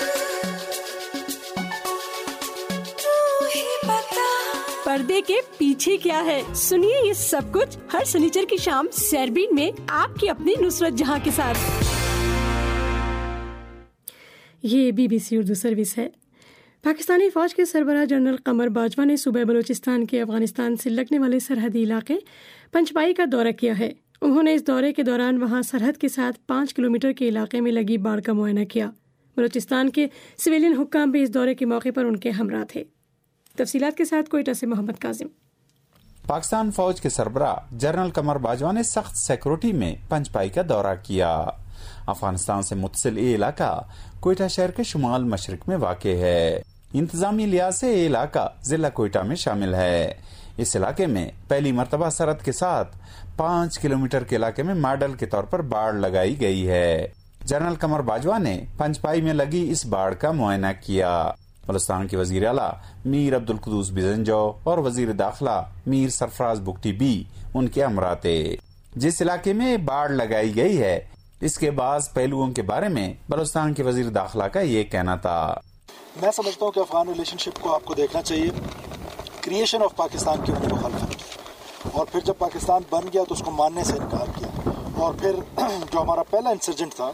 پردے کے پیچھے کیا ہے، سنیے یہ سب کچھ ہر سنیچر کی شام سیربین میں آپ کی اپنی نصرت جہاں کے ساتھ۔ یہ BBC اردو سروس ہے۔ پاکستانی فوج کے سربراہ جنرل قمر باجوہ نے صوبہ بلوچستان کے افغانستان سے لگنے والے سرحدی علاقے پنچپائی کا دورہ کیا ہے۔ انہوں نے اس دورے کے دوران وہاں سرحد کے ساتھ 5 کلومیٹر کے علاقے میں لگی باڑ کا معائنہ کیا۔ بلوچستان کے سویلین حکام بھی اس دورے کے موقع پر ان کے ہمراہ تھے۔ تفصیلات کے ساتھ کوئٹہ سے محمد کاظم۔ پاکستان فوج کے سربراہ جنرل قمر باجوہ نے سخت سیکورٹی میں پنچپائی کا دورہ کیا۔ افغانستان سے متصل یہ علاقہ کوئٹہ شہر کے شمال مشرق میں واقع ہے۔ انتظامی لحاظ سے یہ علاقہ ضلع کوئٹہ میں شامل ہے۔ اس علاقے میں پہلی مرتبہ سرحد کے ساتھ 5 کلومیٹر کے علاقے میں ماڈل کے طور پر باڑ لگائی گئی ہے۔ جنرل قمر باجوہ نے پنچپائی میں لگی اس باڑ کا معائنہ کیا۔ بلوچستان کے وزیر اعلیٰ میر عبدالقدوس بزنجو اور وزیر داخلہ میر سرفراز بگٹی بھی ان کے ہمراہ تھے۔ جس علاقے میں باڑ لگائی گئی ہے اس کے بعض پہلوؤں کے بارے میں بلوچستان کے وزیر داخلہ کا یہ کہنا تھا۔ میں سمجھتا ہوں کہ افغان ریلیشن شپ کو آپ کو دیکھنا چاہیے کریشن آف پاکستان کی مخالفت کی، اور پھر جب پاکستان بن گیا تو اس کو ماننے سے انکار کیا، اور پھر جو ہمارا پہلا انسرجنٹ تھا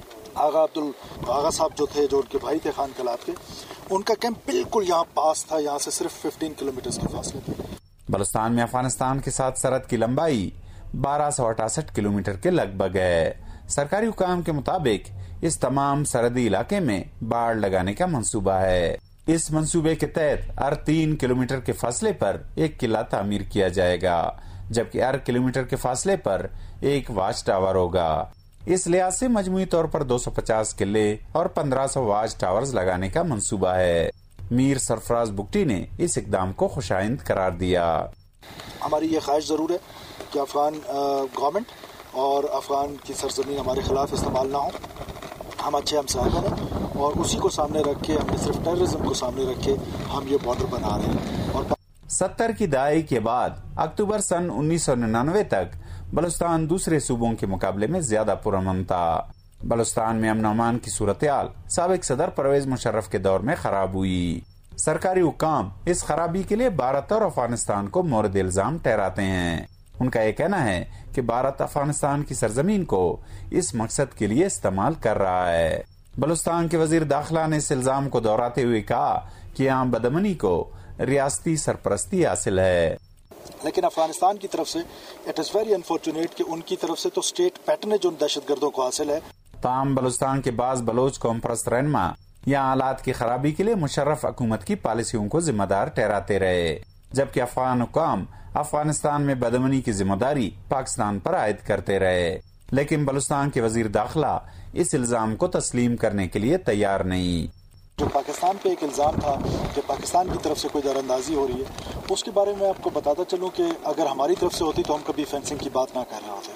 آغا صاحب جو تھے، جو ان کے بھائی تھے خان کلاب کے، ان کا کیمپ بالکل یہاں پاس تھا، یہاں سے صرف 15 کلومیٹر کے فاصلے تھے۔ بلوچستان میں افغانستان کے ساتھ سرحد کی لمبائی 1268 کلومیٹر کے لگ بھگ ہے۔ سرکاری حکام کے مطابق اس تمام سرحدی علاقے میں باڑ لگانے کا منصوبہ ہے۔ اس منصوبے کے تحت ہر 3 کلومیٹر کے فاصلے پر ایک قلعہ تعمیر کیا جائے گا، جبکہ ہر کلومیٹر کے فاصلے پر ایک واچ ٹاور ہوگا۔ اس لحاظ سے مجموعی طور پر 250 قلعے اور 1500 واچ ٹاورز لگانے کا منصوبہ ہے۔ میر سرفراز بگٹی نے اس اقدام کو خوشائند قرار دیا۔ ہماری یہ خواہش ضرور ہے کہ افغان گورنمنٹ اور افغان کی سرزمین ہمارے خلاف استعمال نہ ہو، ہم اچھے ہمسائے بنیں، اور اسی کو سامنے رکھ کے، ہم نے صرف ٹیررزم کو سامنے رکھ کے ہم یہ بارڈر بنا رہے ہیں۔ اور 70 کی دہائی کے بعد اکتوبر سن 1999 تک بلوچستان دوسرے صوبوں کے مقابلے میں زیادہ پرامن تھا۔ بلوچستان میں امن و امان کی صورتحال سابق صدر پرویز مشرف کے دور میں خراب ہوئی۔ سرکاری حکام اس خرابی کے لیے بھارت اور افغانستان کو مورد الزام ٹھہراتے ہیں۔ ان کا یہ کہنا ہے کہ بھارت افغانستان کی سرزمین کو اس مقصد کے لیے استعمال کر رہا ہے۔ بلوچستان کے وزیر داخلہ نے اس الزام کو دہراتے ہوئے کہا کہ یہاں بدامنی کو ریاستی سرپرستی حاصل ہے۔ لیکن افغانستان کی طرف سے اٹ از ویری انفارچونیٹ کہ ان کی طرف سے تو اسٹیٹ پیٹرنیج ان دہشت گردوں کو حاصل ہے۔ تاہم بلوچستان کے بعض بلوچ قوم پرست رہنما یہاں حالات کی خرابی کے لیے مشرف حکومت کی پالیسیوں کو ذمہ دار ٹھہراتے رہے، جبکہ افغان حکام افغانستان میں بدامنی کی ذمہ داری پاکستان پر عائد کرتے رہے۔ لیکن بلوچستان کے وزیر داخلہ اس الزام کو تسلیم کرنے کے لیے تیار نہیں۔ جو پاکستان پہ ایک الزام تھا کہ پاکستان کی طرف سے کوئی دار اندازی ہو رہی ہے، اس کے بارے میں آپ کو بتاتا چلوں کہ اگر ہماری طرف سے ہوتی تو ہم کبھی فینسنگ کی بات نہ کر رہے ہوتے،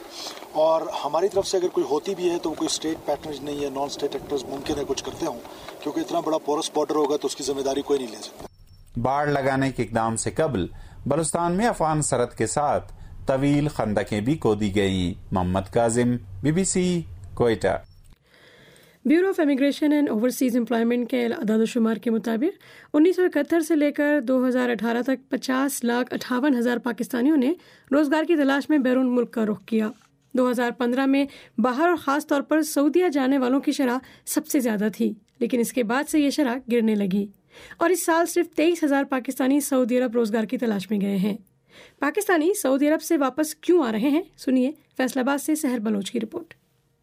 اور ہماری طرف سے اگر کوئی ہوتی بھی ہے تو کوئی اسٹیٹ پیٹرنیج نہیں ہے, نان اسٹیٹ ایکٹرز ممکن ہے کچھ کرتے ہوں, کیونکہ اتنا بڑا پورس بارڈر ہوگا تو اس کی ذمہ داری کوئی نہیں لے سکتا. باڑ لگانے کے اقدام سے قبل بلوچستان میں افغان سرحد کے ساتھ طویل خندقیں بھی کھودی گئی. Muhammad Kazim, BBC, Quetta. Bureau of immigration and overseas employment کے اعداد و شمار کے مطابق 1971 سے لے کر 2018 تک 50,58,000 پاکستانیوں نے روزگار کی تلاش میں بیرون ملک کا رخ کیا. 2015 میں باہر اور خاص طور پر سعودیہ جانے والوں کی شرح سب سے زیادہ تھی, لیکن اس کے بعد سے یہ شرح گرنے لگی اور اس سال صرف 23,000 پاکستانی سعودی عرب روزگار کی تلاش میں گئے ہیں. پاکستانی سعودی عرب سے واپس کیوں آ رہے ہیں, سنیے فیصل آباد سے سحر بلوچ کی رپورٹ.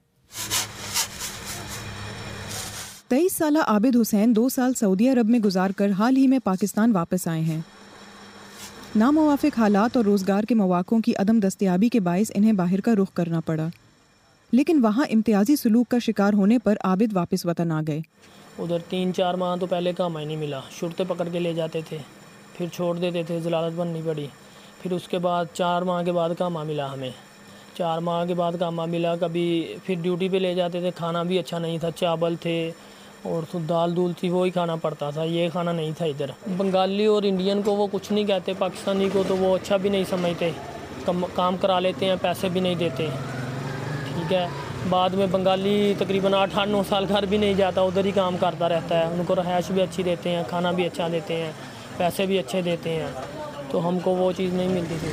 23 سالہ عابد حسین 2 سال سعودی عرب میں گزار کر حال ہی میں پاکستان واپس آئے ہیں. ناموافق حالات اور روزگار کے مواقعوں کی عدم دستیابی کے باعث انہیں باہر کا رخ کرنا پڑا, لیکن وہاں امتیازی سلوک کا شکار ہونے پر عابد واپس وطن آ گئے. ادھر 3-4 ماہ تو پہلے کام ہی نہیں ملا, شرطے پکڑ کے لے جاتے تھے, پھر چھوڑ دیتے تھے, ضلالت بننی پڑی. پھر اس کے بعد 4 ماہ کے بعد کام ملا ہمیں, 4 ماہ کے بعد کام ملا. کبھی پھر ڈیوٹی پہ لے جاتے تھے, کھانا بھی اچھا نہیں تھا, چاول تھے اور دال دول تھی, وہی کھانا پڑتا تھا, یہ کھانا نہیں تھا. ادھر بنگالی اور انڈین کو وہ کچھ نہیں کہتے, پاکستانی کو تو وہ اچھا بھی نہیں سمجھتے, کام کرا لیتے ہیں, پیسے بھی نہیں دیتے. ٹھیک ہے, بعد میں بنگالی تقریباً 8-9 سال گھر بھی نہیں جاتا, ادھر ہی کام کرتا رہتا ہے. ان کو رہائش بھی اچھی دیتے ہیں, کھانا بھی اچھا دیتے ہیں, پیسے بھی اچھے دیتے ہیں, تو ہم کو وہ چیز نہیں ملتی تھی.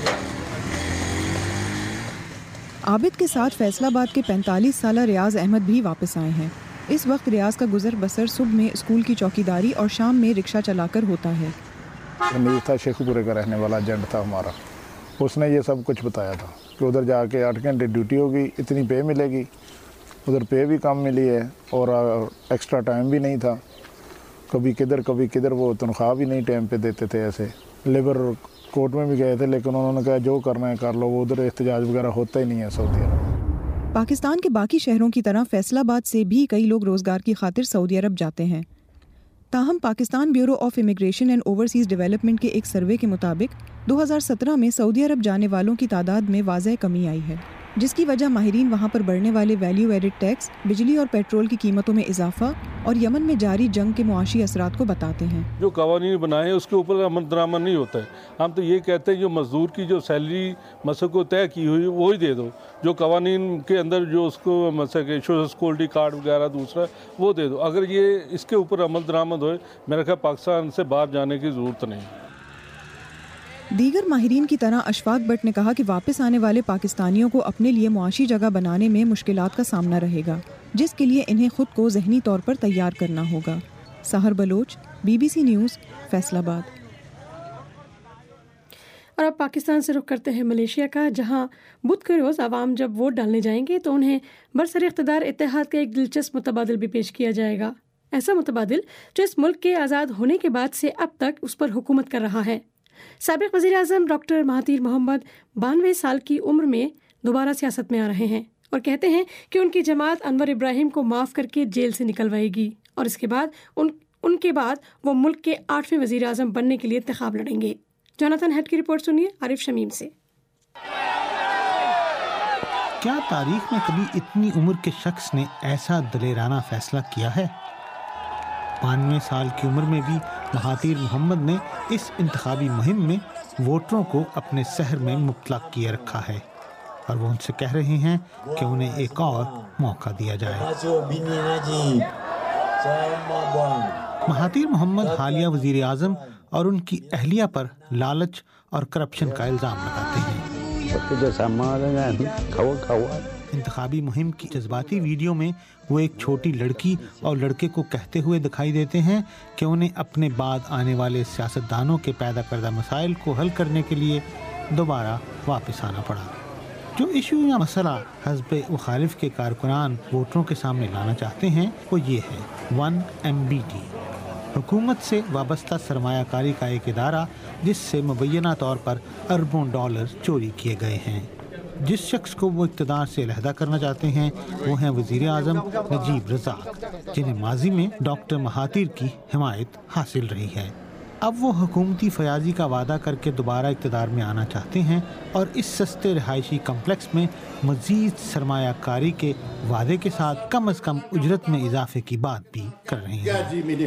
عابد کے ساتھ فیصل آباد کے 45 سالہ ریاض احمد بھی واپس آئے ہیں. اس وقت ریاض کا گزر بسر صبح میں اسکول کی چوکیداری اور شام میں رکشہ چلا کر ہوتا ہے. امیر تھا, شیخ پورے کا رہنے والا ایجنٹ تھا ہمارا. اس نے یہ سب کچھ بتایا تھا کہ ادھر جا کے 8 گھنٹے ڈیوٹی ہوگی, اتنی پے ملے گی. ادھر پے بھی کم ملی ہے اور ایکسٹرا ٹائم بھی نہیں تھا. کبھی کدھر وہ تنخواہ بھی نہیں ٹائم پہ دیتے تھے. ایسے لیبر کورٹ میں بھی گئے تھے, لیکن انہوں نے کہا جو کرنا ہے کر لو. وہ ادھر احتجاج وغیرہ ہوتا ہی نہیں ہے سعودی عرب. پاکستان کے باقی شہروں کی طرح فیصل آباد سے بھی کئی لوگ روزگار کی خاطر سعودی عرب جاتے ہیں. تاہم Pakistan bureau of immigration and overseas development کے ایک سروے کے مطابق 2017 میں سعودی عرب جانے والوں کی تعداد میں واضح کمی آئی ہے, جس کی وجہ ماہرین وہاں پر بڑھنے والے ویلیو ایڈڈ ٹیکس, بجلی اور پیٹرول کی قیمتوں میں اضافہ اور یمن میں جاری جنگ کے معاشی اثرات کو بتاتے ہیں. جو قوانین بنائے ہیں اس کے اوپر عمل درآمد نہیں ہوتا ہے. ہم تو یہ کہتے ہیں جو مزدور کی جو سیلری مثلا کو طے کی ہوئی وہی دے دو, جو قوانین کے اندر جو اس کو مثلا کہ سوشل سیکورٹی کارڈ وغیرہ دوسرا وہ دے دو. اگر یہ اس کے اوپر عمل درآمد ہوئے, میرا خیال پاکستان سے باہر جانے کی ضرورت نہیں. دیگر ماہرین کی طرح اشفاق بٹ نے کہا کہ واپس آنے والے پاکستانیوں کو اپنے لیے معاشی جگہ بنانے میں مشکلات کا سامنا رہے گا, جس کے لیے انہیں خود کو ذہنی طور پر تیار کرنا ہوگا. Sehar Baloch, BBC news, Faisalabad. اور اب پاکستان سے رخ کرتے ہیں ملیشیا کا, جہاں بدھ کے روز عوام جب ووٹ ڈالنے جائیں گے تو انہیں برسر اقتدار اتحاد کا ایک دلچسپ متبادل بھی پیش کیا جائے گا. ایسا متبادل جو اس ملک کے آزاد ہونے کے بعد سے اب تک اس پر حکومت کر رہا ہے. سابق وزیر اعظم ڈاکٹر مہاتیر محمد 92 سال کی عمر میں دوبارہ سیاست میں آ رہے ہیں اور کہتے ہیں کہ ان کی جماعت انور ابراہیم کو معاف کر کے جیل سے نکلوائے گی, اور اس کے بعد ان کے بعد وہ ملک کے 8ویں وزیر اعظم بننے کے لیے انتخاب لڑیں گے. جوناتhan ہیڈ کی رپورٹ سنیے عارف شمیم سے. کیا تاریخ میں کبھی اتنی عمر کے شخص نے ایسا دلیرانہ فیصلہ کیا ہے؟ 92 سال کی عمر میں بھی مہاتیر محمد نے اس انتخابی مہم میں ووٹروں کو اپنے سحر میں مبتلا کیے رکھا ہے, اور وہ ان سے کہہ رہے ہیں کہ انہیں ایک اور موقع دیا جائے. مہاتیر محمد حالیہ وزیر اعظم اور ان کی اہلیہ پر لالچ اور کرپشن کا الزام لگاتے ہیں. انتخابی مہم کی جذباتی ویڈیو میں وہ ایک چھوٹی لڑکی اور لڑکے کو کہتے ہوئے دکھائی دیتے ہیں کہ انہیں اپنے بعد آنے والے سیاستدانوں کے پیدا کردہ مسائل کو حل کرنے کے لیے دوبارہ واپس آنا پڑا. جو ایشو یا مسئلہ حزب مخالف کے کارکنان ووٹروں کے سامنے لانا چاہتے ہیں وہ یہ ہے 1MBT, حکومت سے وابستہ سرمایہ کاری کا ایک ادارہ جس سے مبینہ طور پر اربوں ڈالر چوری کیے گئے ہیں. جس شخص کو وہ اقتدار سے علیحدہ کرنا چاہتے ہیں وہ ہیں وزیر اعظم نجیب رزاق, جنہیں ماضی میں ڈاکٹر مہاتیر کی حمایت حاصل رہی ہے. اب وہ حکومتی فیاضی کا وعدہ کر کے دوبارہ اقتدار میں آنا چاہتے ہیں اور اس سستے رہائشی کمپلیکس میں مزید سرمایہ کاری کے وعدے کے ساتھ کم از کم اجرت میں اضافے کی بات بھی کر رہے ہیں۔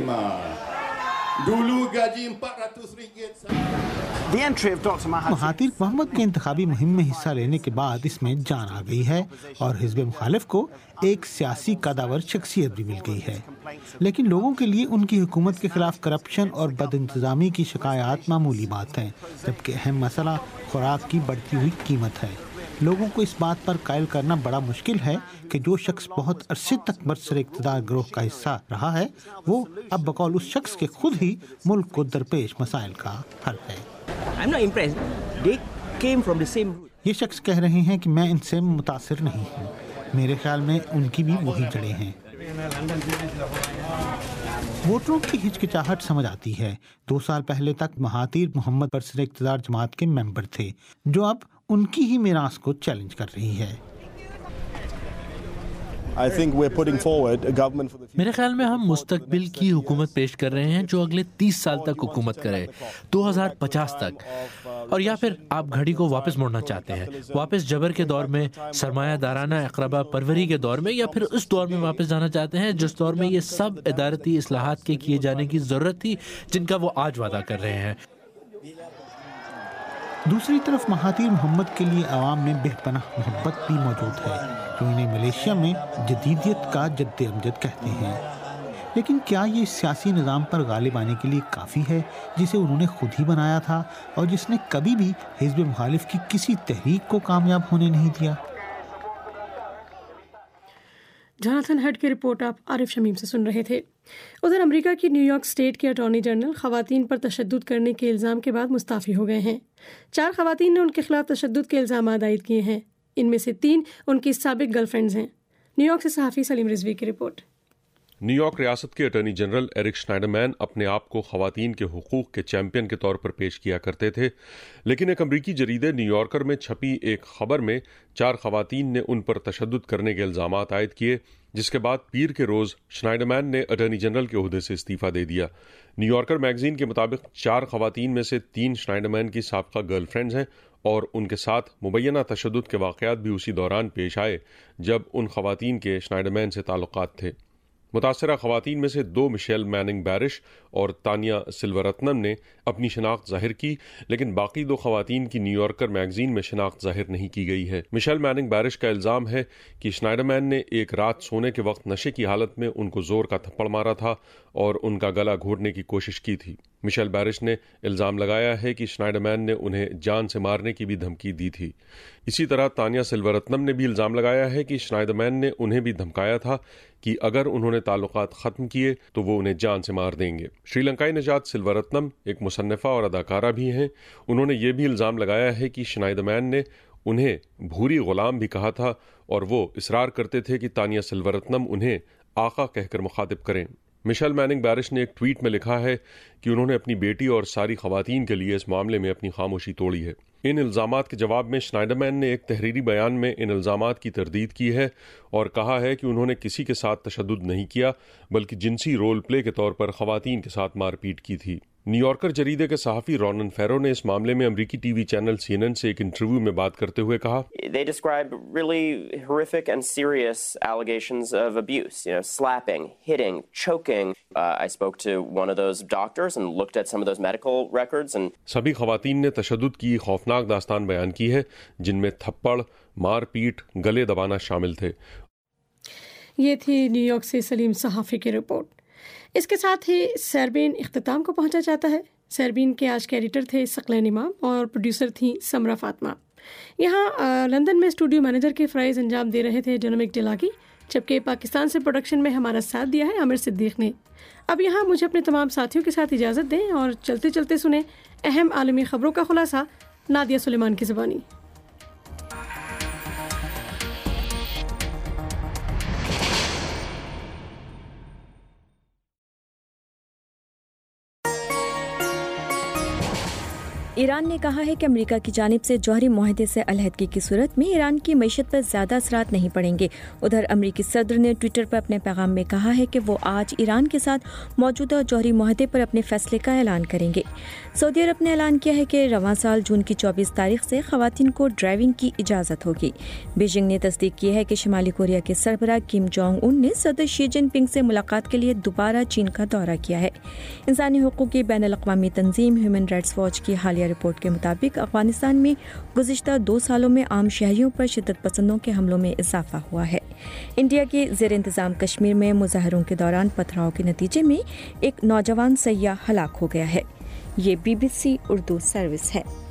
مہاتیر محمد کے انتخابی مہم میں حصہ لینے کے بعد اس میں جان آ گئی ہے اور حزب مخالف کو ایک سیاسی قداور شخصیت بھی مل گئی ہے، لیکن لوگوں کے لیے ان کی حکومت کے خلاف کرپشن اور بد انتظامی کی شکایات معمولی بات ہیں، جبکہ اہم مسئلہ خوراک کی بڑھتی ہوئی قیمت ہے۔ لوگوں کو اس بات پر قائل کرنا بڑا مشکل ہے کہ جو شخص بہت عرصے تک برسر اقتدار گروہ کا حصہ رہا ہے وہ اب بقول اس شخص کے خود ہی ملک کو درپیش مسائل کا حل ہے۔ یہ شخص کہہ رہے ہیں کہ میں ان سے متاثر نہیں ہوں، میرے خیال میں ان کی بھی وہی جڑیں ہیں۔ ووٹروں کی ہچکچاہٹ سمجھ آتی ہے۔ 2 سال پہلے تک مہاتیر محمد برسر اقتدار جماعت کے ممبر تھے جو اب ان کی ہی میراث کو چیلنج کر رہی ہے۔ میرے خیال میں ہم مستقبل کی حکومت پیش کر رہے ہیں جو اگلے 30 سال تک حکومت کرے، 2050 تک، اور یا پھر آپ گھڑی کو واپس موڑنا چاہتے ہیں، واپس جبر کے دور میں، سرمایہ دارانہ اقربا پروری کے دور میں، یا پھر اس دور میں واپس جانا چاہتے ہیں جس دور میں یہ سب ادارتی اصلاحات کے کیے جانے کی ضرورت تھی جن کا وہ آج وعدہ کر رہے ہیں۔ دوسری طرف مہاتیر محمد کے لیے عوام میں بے پناہ محبت بھی موجود ہے جو انہیں ملیشیا میں جدیدیت کا جد امجد کہتے ہیں، لیکن کیا یہ سیاسی نظام پر غالب آنے کے لیے کافی ہے جسے انہوں نے خود ہی بنایا تھا اور جس نے کبھی بھی حزب مخالف کی کسی تحریک کو کامیاب ہونے نہیں دیا؟ جوناتھن ہڈ کی رپورٹ آپ عارف شمیم سے سن رہے تھے۔ ادھر امریکہ کی نیو یارک اسٹیٹ کے اٹارنی جنرل خواتین پر تشدد کرنے کے الزام کے بعد مستعفی ہو گئے ہیں۔ 4 خواتین نے ان کے خلاف تشدد کے الزامات عائد کیے ہیں، ان میں سے 3 ان کی سابق گرل فرینڈز ہیں۔ نیو یارک سے صحافی سلیم رضوی کی رپورٹ۔ نیو یارک ریاست کے اٹارنی جنرل ایرک شنائڈرمین اپنے آپ کو خواتین کے حقوق کے چیمپئن کے طور پر پیش کیا کرتے تھے، لیکن ایک امریکی جریدے نیو یارکر میں چھپی ایک خبر میں 4 خواتین نے ان پر تشدد کرنے کے الزامات عائد کیے، جس کے بعد پیر کے روز شنائڈرمین نے اٹارنی جنرل کے عہدے سے استعفیٰ دے دیا۔ نیو یارکر میگزین کے مطابق 4 خواتین میں سے 3 شنائڈرمین کی سابقہ گرل فرینڈز ہیں اور ان کے ساتھ مبینہ تشدد کے واقعات بھی اسی دوران پیش آئے جب ان خواتین کے شنائڈرمین سے تعلقات تھے۔ متاثرہ خواتین میں سے 2 مشیل میننگ بیرش اور تانیا سلورتنم نے اپنی شناخت ظاہر کی، لیکن باقی 2 خواتین کی نیو یارکر میگزین میں شناخت ظاہر نہیں کی گئی ہے۔ مشیل میننگ بیرش کا الزام ہے کہ شنائڈرمین نے ایک رات سونے کے وقت نشے کی حالت میں ان کو زور کا تھپڑ مارا تھا اور ان کا گلا گھونٹنے کی کوشش کی تھی۔ مشیل بیرش نے الزام لگایا ہے کہ شنائڈرمین نے انہیں جان سے مارنے کی بھی دھمکی دی تھی۔ اسی طرح تانیا سلورتنم نے بھی الزام لگایا ہے کہ شنائڈرمین نے انہیں بھی دھمکایا تھا کہ اگر انہوں نے تعلقات ختم کیے تو وہ انہیں جان سے مار دیں گے۔ شری لنکائی نژاد سلورتنم ایک مصنفہ اور اداکارہ بھی ہیں۔ انہوں نے یہ بھی الزام لگایا ہے کہ شنائڈرمین نے انہیں بھوری غلام بھی کہا تھا اور وہ اصرار کرتے تھے کہ تانیا سلورتنم انہیں آقا کہہ کر مخاطب کریں۔ مشیل میننگ بیرش نے ایک ٹویٹ میں لکھا ہے کہ انہوں نے اپنی بیٹی اور ساری خواتین کے لیے اس معاملے میں اپنی خاموشی توڑی ہے۔ ان الزامات کے جواب میں شنائڈرمین نے ایک تحریری بیان میں ان الزامات کی تردید کی ہے اور کہا ہے کہ انہوں نے کسی کے ساتھ تشدد نہیں کیا بلکہ جنسی رول پلے کے طور پر خواتین کے ساتھ مار پیٹ کی تھی۔ نیو یارکر جریدے کے صحافی رونن فیرو نے اس معاملے میں امریکی ٹی وی چینل CNN سے ایک انٹرویو میں بات کرتے ہوئے کہا، They describe really horrific and serious allegations of abuse, slapping, hitting, choking. I spoke to one of those doctors and looked at some of those medical records and سبھی خواتین نے تشدد کی خوفناک داستان بیان کی ہے جن میں تھپڑ، مار پیٹ، گلے دبانا شامل تھے۔ یہ تھی نیو یارک سے سلیم صحافی کی رپورٹ۔ اس کے ساتھ ہی سیربین اختتام کو پہنچا جاتا ہے۔ سیربین کے آج کے ایڈیٹر تھے ثقلین امام اور پروڈیوسر تھیں سمرہ فاطمہ۔ یہاں لندن میں اسٹوڈیو مینیجر کے فرائض انجام دے رہے تھے ڈونمک ڈیلاگی، جبکہ پاکستان سے پروڈکشن میں ہمارا ساتھ دیا ہے عامر صدیق نے۔ اب یہاں مجھے اپنے تمام ساتھیوں کے ساتھ اجازت دیں اور چلتے چلتے سنیں اہم عالمی خبروں کا خلاصہ نادیہ سلیمان کی زبانی۔ ایران نے کہا ہے کہ امریکہ کی جانب سے جوہری معاہدے سے علیحدگی کی صورت میں ایران کی معیشت پر زیادہ اثرات نہیں پڑیں گے. ادھر امریکی صدر نے ٹویٹر پر اپنے پیغام میں کہا ہے کہ وہ آج ایران کے ساتھ موجودہ جوہری معاہدے پر اپنے فیصلے کا اعلان کریں گے. سعودی عرب نے اعلان کیا ہے کہ رواں سال جون کی 24 تاریخ سے خواتین کو ڈرائیونگ کی اجازت ہوگی. بیجنگ نے تصدیق کی ہے کہ شمالی کوریا کے سربراہ کم جونگ ان نے صدر شی جن پنگ سے ملاقات کے لیے دوبارہ چین کا دورہ کیا ہے. انسانی حقوق کی بین الاقوامی تنظیم ہیومن رائٹس واچ کی حالیہ رپورٹ کے مطابق افغانستان میں گزشتہ 2 سالوں میں عام شہریوں پر شدت پسندوں کے حملوں میں اضافہ ہوا ہے. انڈیا کے زیر انتظام کشمیر میں مظاہروں کے دوران پتھراؤ کے نتیجے میں ایک نوجوان سیاح ہلاک ہو گیا ہے. یہ BBC اردو سروس ہے.